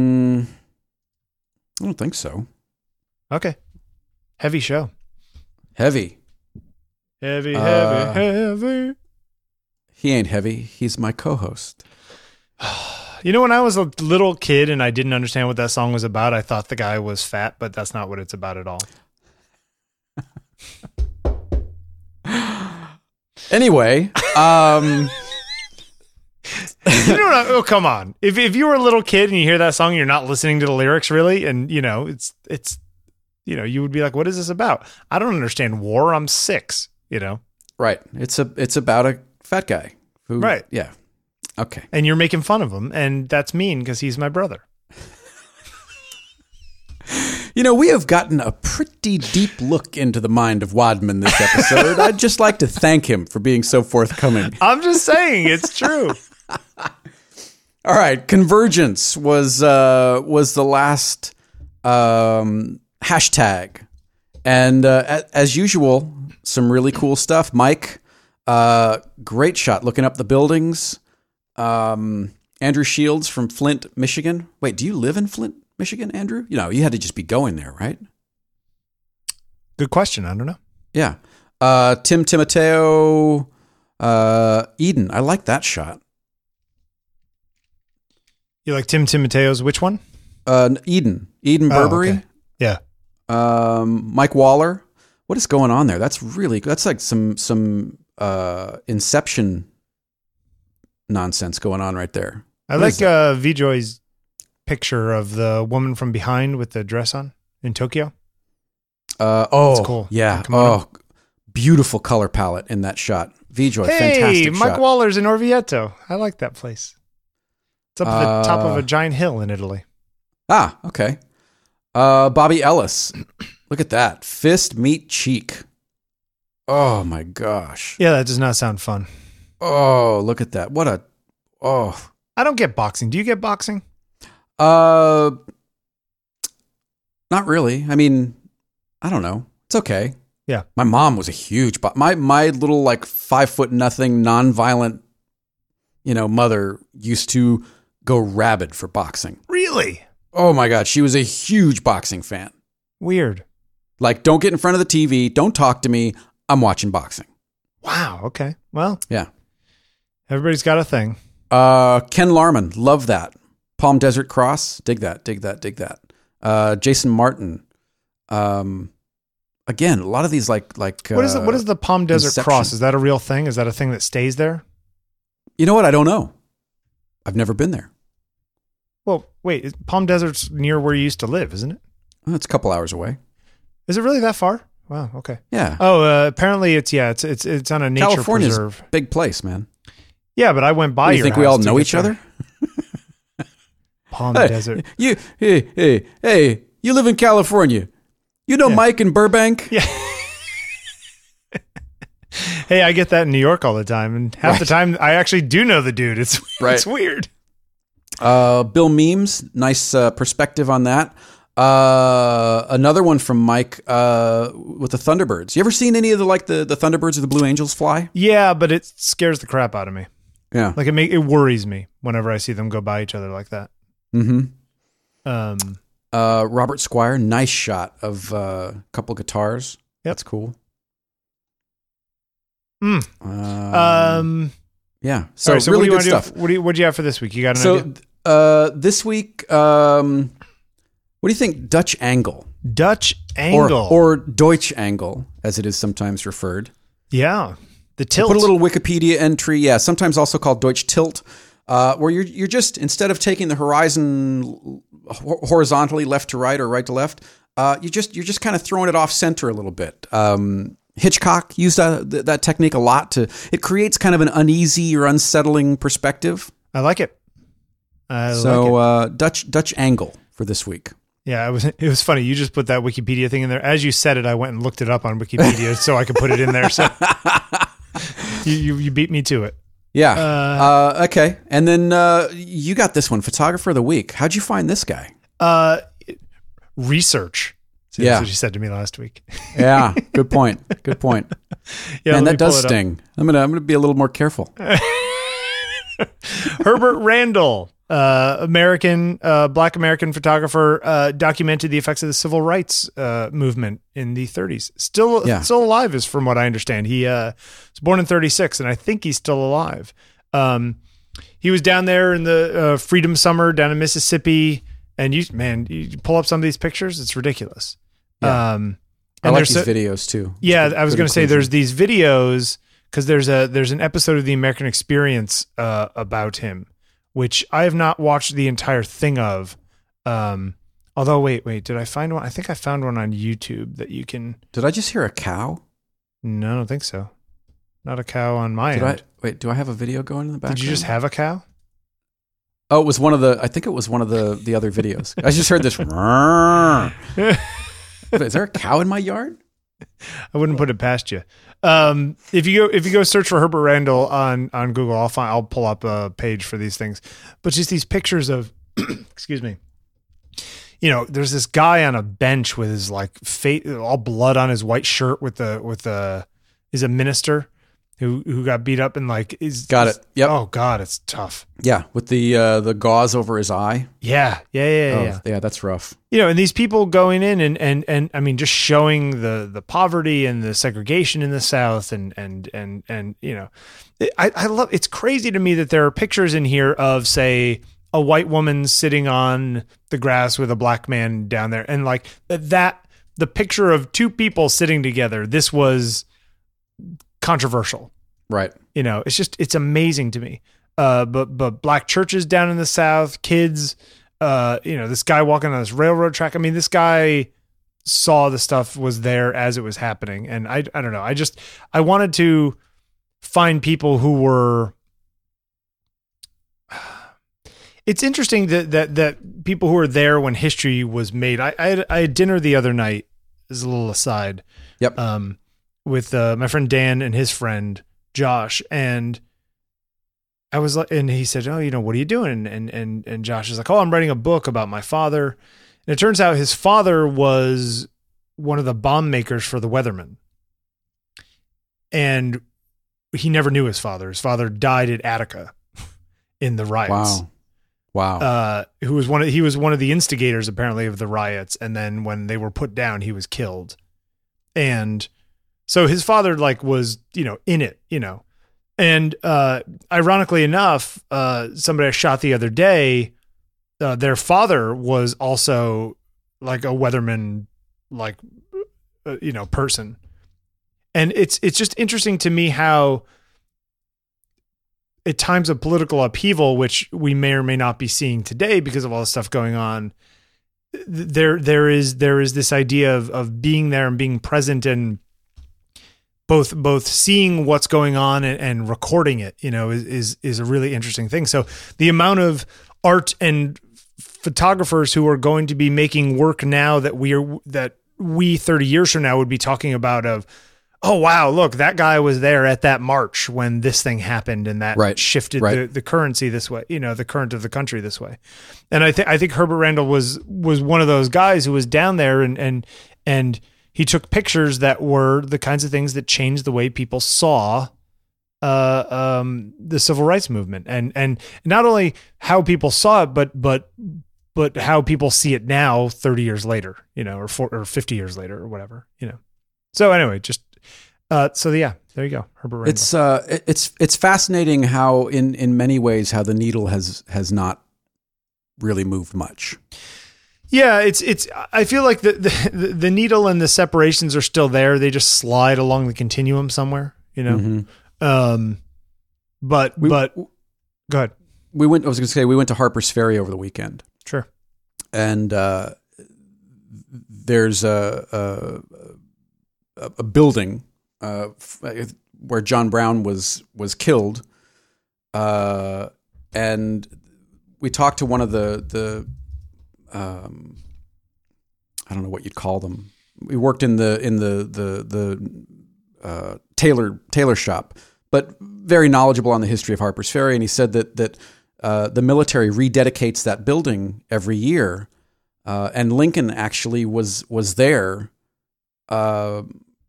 don't think so. Okay. Heavy show. Heavy. Heavy, heavy. He ain't heavy. He's my co-host. You know, when I was a little kid and I didn't understand what that song was about, I thought the guy was fat, but that's not what it's about at all. Anyway, You know, oh, come on. If you were a little kid and you hear that song, you're not listening to the lyrics really, and you know, it's you know, you would be like, what is this about? I don't understand war. I'm 6, you know. right. It's about a fat guy who, Right. Yeah. Okay. And you're making fun of him, and that's mean because he's my brother. You know, we have gotten a pretty deep look into the mind of Wadman this episode. I'd just like to thank him for being so forthcoming. I'm just saying, it's true. All right, Convergence was the last hashtag, and as usual, some really cool stuff. Mike, great shot looking up the buildings. Andrew Shields from Flint, Michigan. Wait, do you live in Flint, Michigan, Andrew? You know, you had to just be going there, right? Good question. I don't know. Yeah. Tim Timoteo, Eden. I like that shot. You like Tim Timoteo's which one? Eden Burberry. Okay. Yeah. Mike Waller. What is going on there? That's like some Inception nonsense going on right there. I like Vjoy's picture of the woman from behind with the dress on in Tokyo. That's cool. Yeah. Beautiful color palette in that shot. Vjoy, fantastic Mike shot. Waller's in Orvieto. I like that place. It's up at the top of a giant hill in Italy. Ah, okay. Bobby Ellis. Look at that. Fist meet cheek. Oh my gosh. Yeah, that does not sound fun. Oh, look at that. I don't get boxing. Do you get boxing? Not really. I mean, I don't know. It's okay. Yeah. My mom was a huge my little like 5'0" non-violent, mother used to go rabid for boxing. Really? Oh my God. She was a huge boxing fan. Weird. Like, don't get in front of the TV. Don't talk to me. I'm watching boxing. Wow. Okay. Well, yeah. Everybody's got a thing. Ken Larman. Love that. Palm Desert Cross. Dig that. Jason Martin. Again, a lot of these like what is the Palm Desert Inception. Cross? Is that a real thing? Is that a thing that stays there? You know what? I don't know. I've never been there. Well, wait, Palm Desert's near where you used to live, isn't it? Well, it's a couple hours away. Is it really that far? Wow, okay. Yeah. Oh, apparently it's on a nature California's preserve. Big place, man. Yeah, but I went by You your think we house all to know get each there. other? Palm Hey, Desert. Hey, you live in California. You know Mike in Burbank? Yeah. Hey, I get that in New York all the time, and half the time I actually do know the dude. It's weird. Bill Memes, nice perspective on that. Another one from Mike with the Thunderbirds. You ever seen any of the Thunderbirds or the Blue Angels fly? Yeah, but it scares the crap out of me. Yeah, like it worries me whenever I see them go by each other like that. Mm-hmm. Robert Squire, nice shot of a couple guitars. Yep. That's cool. Yeah. So right, so really good stuff. What do you have for this week? You got an idea? This week, what do you think? Dutch angle, or Deutsch angle, as it is sometimes referred. Yeah, the tilt. Put a little Wikipedia entry. Yeah, sometimes also called Deutsch tilt, where you're just, instead of taking the horizon horizontally left to right or right to left, you're just kind of throwing it off center a little bit. Hitchcock used that technique a lot. It creates kind of an uneasy or unsettling perspective. I like it. Dutch angle for this week. Yeah, it was funny. You just put that Wikipedia thing in there. As you said it, I went and looked it up on Wikipedia so I could put it in there. So you beat me to it. Yeah. Okay. And then you got this one, Photographer of the Week. How'd you find this guy? Research. So yeah. That's what you said to me last week. Yeah. Good point. Yeah, man, that does sting. I'm gonna be a little more careful. Herbert Randall. Black American photographer, documented the effects of the civil rights movement in the 30s. Still alive, is from what I understand. He was born in 36, and I think he's still alive. He was down there in the Freedom Summer down in Mississippi, and you pull up some of these pictures, it's ridiculous. Yeah. I like these videos too. Yeah, I was going to say there's these videos because there's an episode of The American Experience about him, which I have not watched the entire thing of. Although, wait, did I find one? I think I found one on YouTube that you can. Did I just hear a cow? No, I don't think so. Not a cow on my end. Do I have a video going in the background? Did you just have a cow? Oh, it was I think it was one of the other videos. I just heard this. Is there a cow in my yard? I wouldn't put it past you. If you go search for Herbert Randall on Google, I'll pull up a page for these things. But just these pictures of, excuse me. There's this guy on a bench with his all blood on his white shirt he's a minister who got beat up and got it. Yep. Oh God, it's tough. Yeah, with the gauze over his eye. Yeah. Yeah, that's rough. And these people going in and I mean, just showing the poverty and the segregation in the South and I love. It's crazy to me that there are pictures in here of, say, a white woman sitting on the grass with a black man down there, and the picture of two people sitting together. This was controversial, right? It's amazing to me. But black churches down in the South, kids, this guy walking on this railroad track. I mean, this guy saw the stuff was there as it was happening. And I don't know. I wanted to find people who were, it's interesting that people who were there when history was made. I had dinner the other night, as a little aside. Yep. With my friend Dan and his friend Josh, and I was like, and he said, "Oh, what are you doing?" And Josh is like, "Oh, I'm writing a book about my father." And it turns out his father was one of the bomb makers for the Weathermen, and he never knew his father. His father died at Attica in the riots. Wow. He was one of the instigators apparently of the riots, and then when they were put down, he was killed, and so his father was, in it, and, ironically enough, somebody I shot the other day, their father was also a weatherman, person. And it's just interesting to me how at times of political upheaval, which we may or may not be seeing today because of all the stuff going on, there is this idea of being there and being present and both seeing what's going on and recording it, is a really interesting thing. So the amount of art and photographers who are going to be making work now that we 30 years from now would be talking about of, oh, wow, look, that guy was there at that march when this thing happened and that shifted the currency this way, the current of the country this way. And I think Herbert Randall was one of those guys who was down there and he took pictures that were the kinds of things that changed the way people saw the civil rights movement, and not only how people saw it, but how people see it now, 30 years later, or 50 years later, or whatever, So anyway, there you go, Herbert Randall. It's fascinating how in many ways how the needle has not really moved much. Yeah, it's. I feel like the needle and the separations are still there. They just slide along the continuum somewhere, Mm-hmm. But go ahead. I was going to say we went to Harper's Ferry over the weekend. Sure. And there's a building where John Brown was killed, and we talked to one of the I don't know what you'd call them. We worked in the tailor shop, but very knowledgeable on the history of Harper's Ferry. And he said that the military rededicates that building every year, and Lincoln actually was there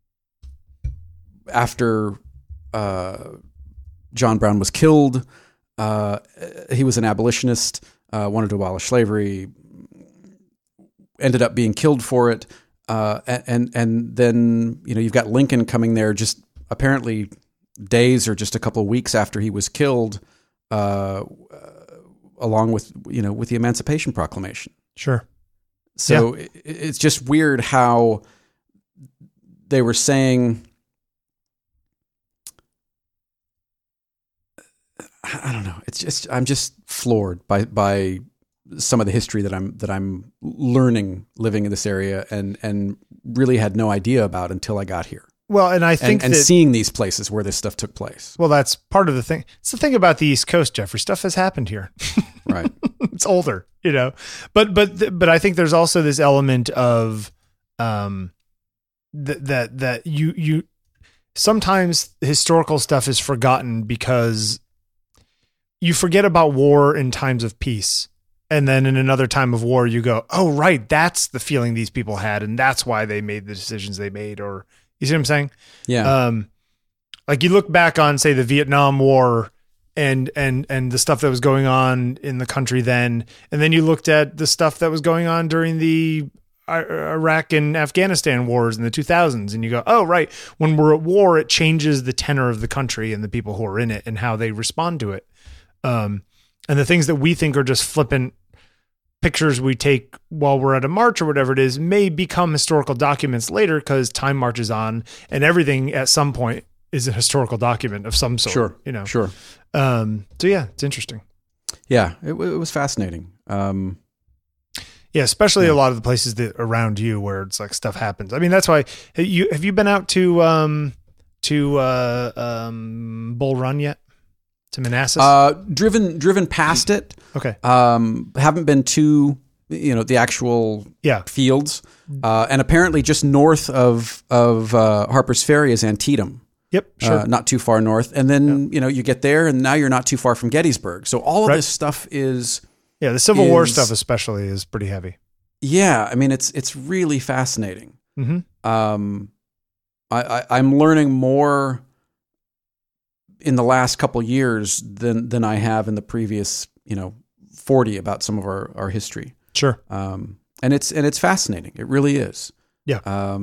after John Brown was killed. He was an abolitionist, wanted to abolish slavery, ended up being killed for it. And then, you've got Lincoln coming there just apparently days or just a couple of weeks after he was killed, along with, with the Emancipation Proclamation. Sure. So it's just weird how they were saying, I don't know. It's just, I'm just floored by some of the history that I'm learning living in this area and really had no idea about until I got here. Well, and I think and seeing these places where this stuff took place. Well, that's part of the thing. It's the thing about the East Coast, Jeffrey. Stuff has happened here. Right. It's older, but I think there's also this element of, that you sometimes historical stuff is forgotten because you forget about war in times of peace. And then in another time of war, you go, oh, right. That's the feeling these people had. And that's why they made the decisions they made. Or you see what I'm saying? Yeah. Like you look back on, say, the Vietnam War and the stuff that was going on in the country then. And then you looked at the stuff that was going on during the Iraq and Afghanistan wars in the 2000s. And you go, oh, right. When we're at war, it changes the tenor of the country and the people who are in it and how they respond to it. And the things that we think are just flippant pictures we take while we're at a march or whatever it is may become historical documents later because time marches on and everything at some point is a historical document of some sort. Sure. Sure. So yeah, it's interesting. Yeah, it was fascinating. Yeah, especially a lot of the places that around you where it's like stuff happens. I mean, that's why have you been out to Bull Run yet? To Manassas? Driven past it. Okay. Haven't been to, the actual fields. And apparently just north of Harper's Ferry is Antietam. Yep. Sure. Not too far north. And then, you get there and now you're not too far from Gettysburg. So all of this stuff is. Yeah. The Civil War stuff especially is pretty heavy. Yeah. I mean, it's really fascinating. Mm-hmm. I'm learning more in the last couple years than I have in the previous, 40 about some of our history. Sure. And it's fascinating. It really is. Yeah.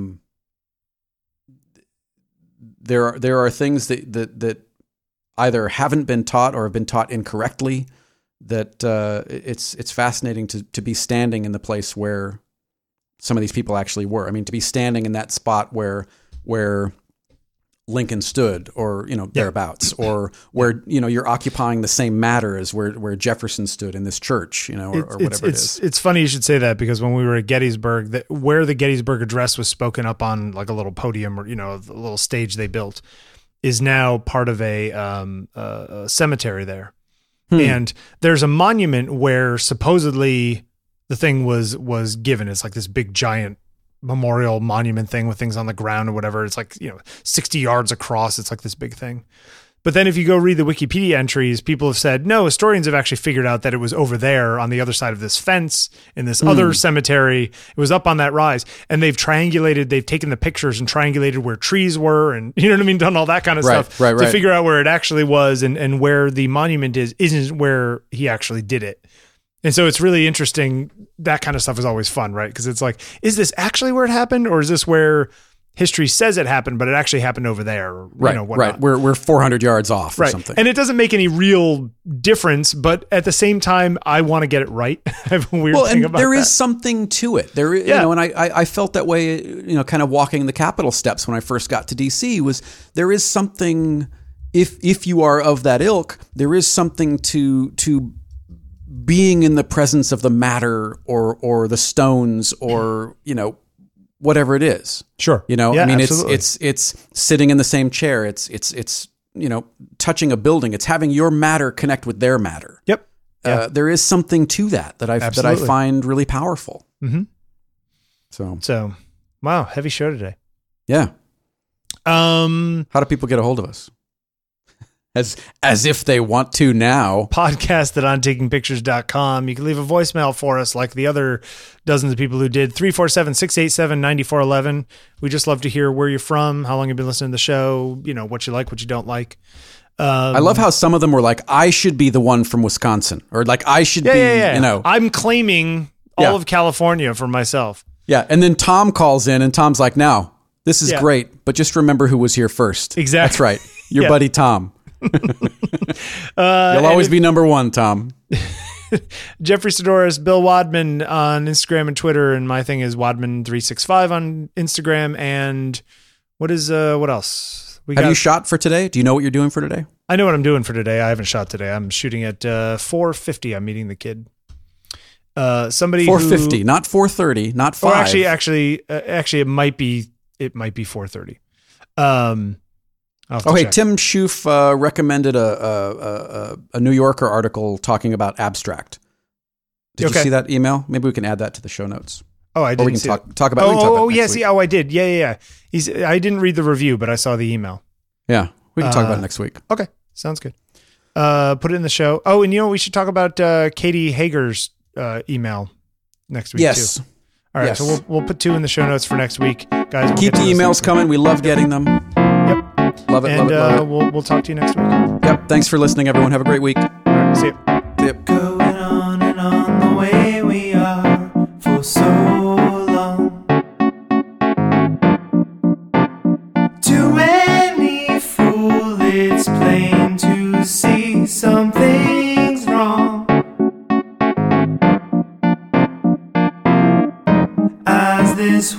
There are things that either haven't been taught or have been taught incorrectly that, it's fascinating to be standing in the place where some of these people actually were. I mean, to be standing in that spot where Lincoln stood or, thereabouts, or where, you're occupying the same matter as where Jefferson stood in this church, or whatever it is. It's funny you should say that because when we were at Gettysburg, where the Gettysburg Address was spoken up on like a little podium or, the little stage they built is now part of a cemetery there. And there's a monument where supposedly the thing was given. It's like this big giant memorial monument thing with things on the ground or whatever. It's like, 60 yards across. It's like this big thing. But then if you go read the Wikipedia entries, people have said, no, historians have actually figured out that it was over there on the other side of this fence in this other cemetery. It was up on that rise. And they've taken the pictures and triangulated where trees were and, done all that kind of stuff to figure out where it actually was and where the monument isn't where he actually did it. And so it's really interesting. That kind of stuff is always fun, right? Because it's like, is this actually where it happened? Or is this where history says it happened, but it actually happened over there? Or, right. We're 400 yards off or something. And it doesn't make any real difference, but at the same time, I want to get it right. I have a weird thing about there is something to it. There, and I felt that way, kind of walking the Capitol steps when I first got to DC was there is something, if you are of that ilk, there is something to being in the presence of the matter or the stones or, whatever it is. Sure. Absolutely. It's sitting in the same chair. It's touching a building. It's having your matter connect with their matter. Yep. Yeah. There is something to that I find really powerful. Mm-hmm. So, wow. Heavy show today. Yeah. How do people get a hold of us? As if they want to now. Podcast at ontakingpictures.com. You can leave a voicemail for us like the other dozens of people who did. 347-687-9411. We just love to hear where you're from, how long you've been listening to the show, what you like, what you don't like. I love how some of them were like, I should be the one from Wisconsin, or like I should be, you know. I'm claiming all of California for myself. Yeah. And then Tom calls in and Tom's like, now, this is great, but just remember who was here first. Exactly. That's right. Your buddy Tom. You'll always be number one, Tom. Jeffrey Sidoris, Bill Wadman on Instagram and Twitter, and my thing is Wadman365 on Instagram. And what else? Have you shot for today? Do you know what you're doing for today? I know what I'm doing for today. I haven't shot today. I'm shooting at 4:50. I'm meeting the kid. Somebody 4:50, not 4:30, not 5. Oh, actually, it might be 4:30. Hey, Tim Schoof recommended a New Yorker article talking about abstract. Did you see that email? Maybe we can add that to the show notes. Oh, I didn't see talk about. I did. Yeah. I didn't read the review, but I saw the email. Yeah, we can talk about it next week. Okay, sounds good. Put it in the show. Oh, and we should talk about Katie Hager's email next week too. All right, so we'll put 2 in the show notes for next week, guys. We'll keep the emails coming. We love getting them. Yep. Love it. And love it. We'll talk to you next week. Yep. Thanks for listening, everyone. Have a great week. All right. See you. Going on and on the way we are for so long. To any fool, it's plain to see something's wrong. As this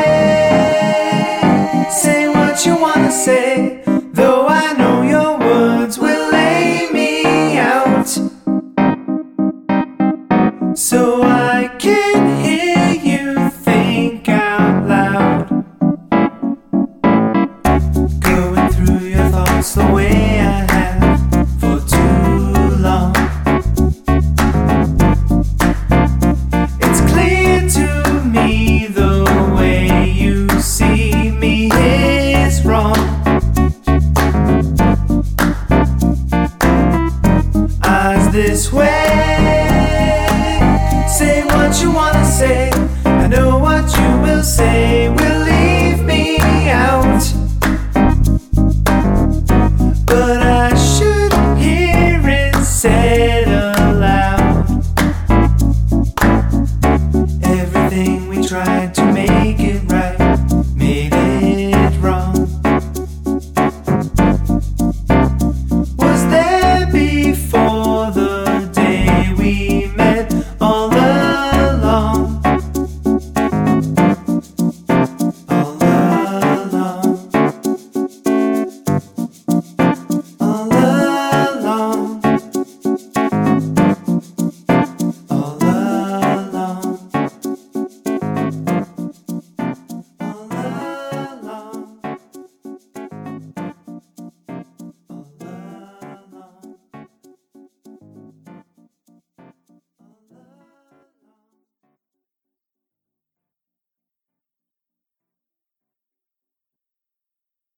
way, say what you wanna say, though I know your words will lay me out, so I can hear you think out loud. Going through your thoughts the way I have for too long. It's clear to me the way you see me is wrong. As this way, say what you wanna say, I know what you will say will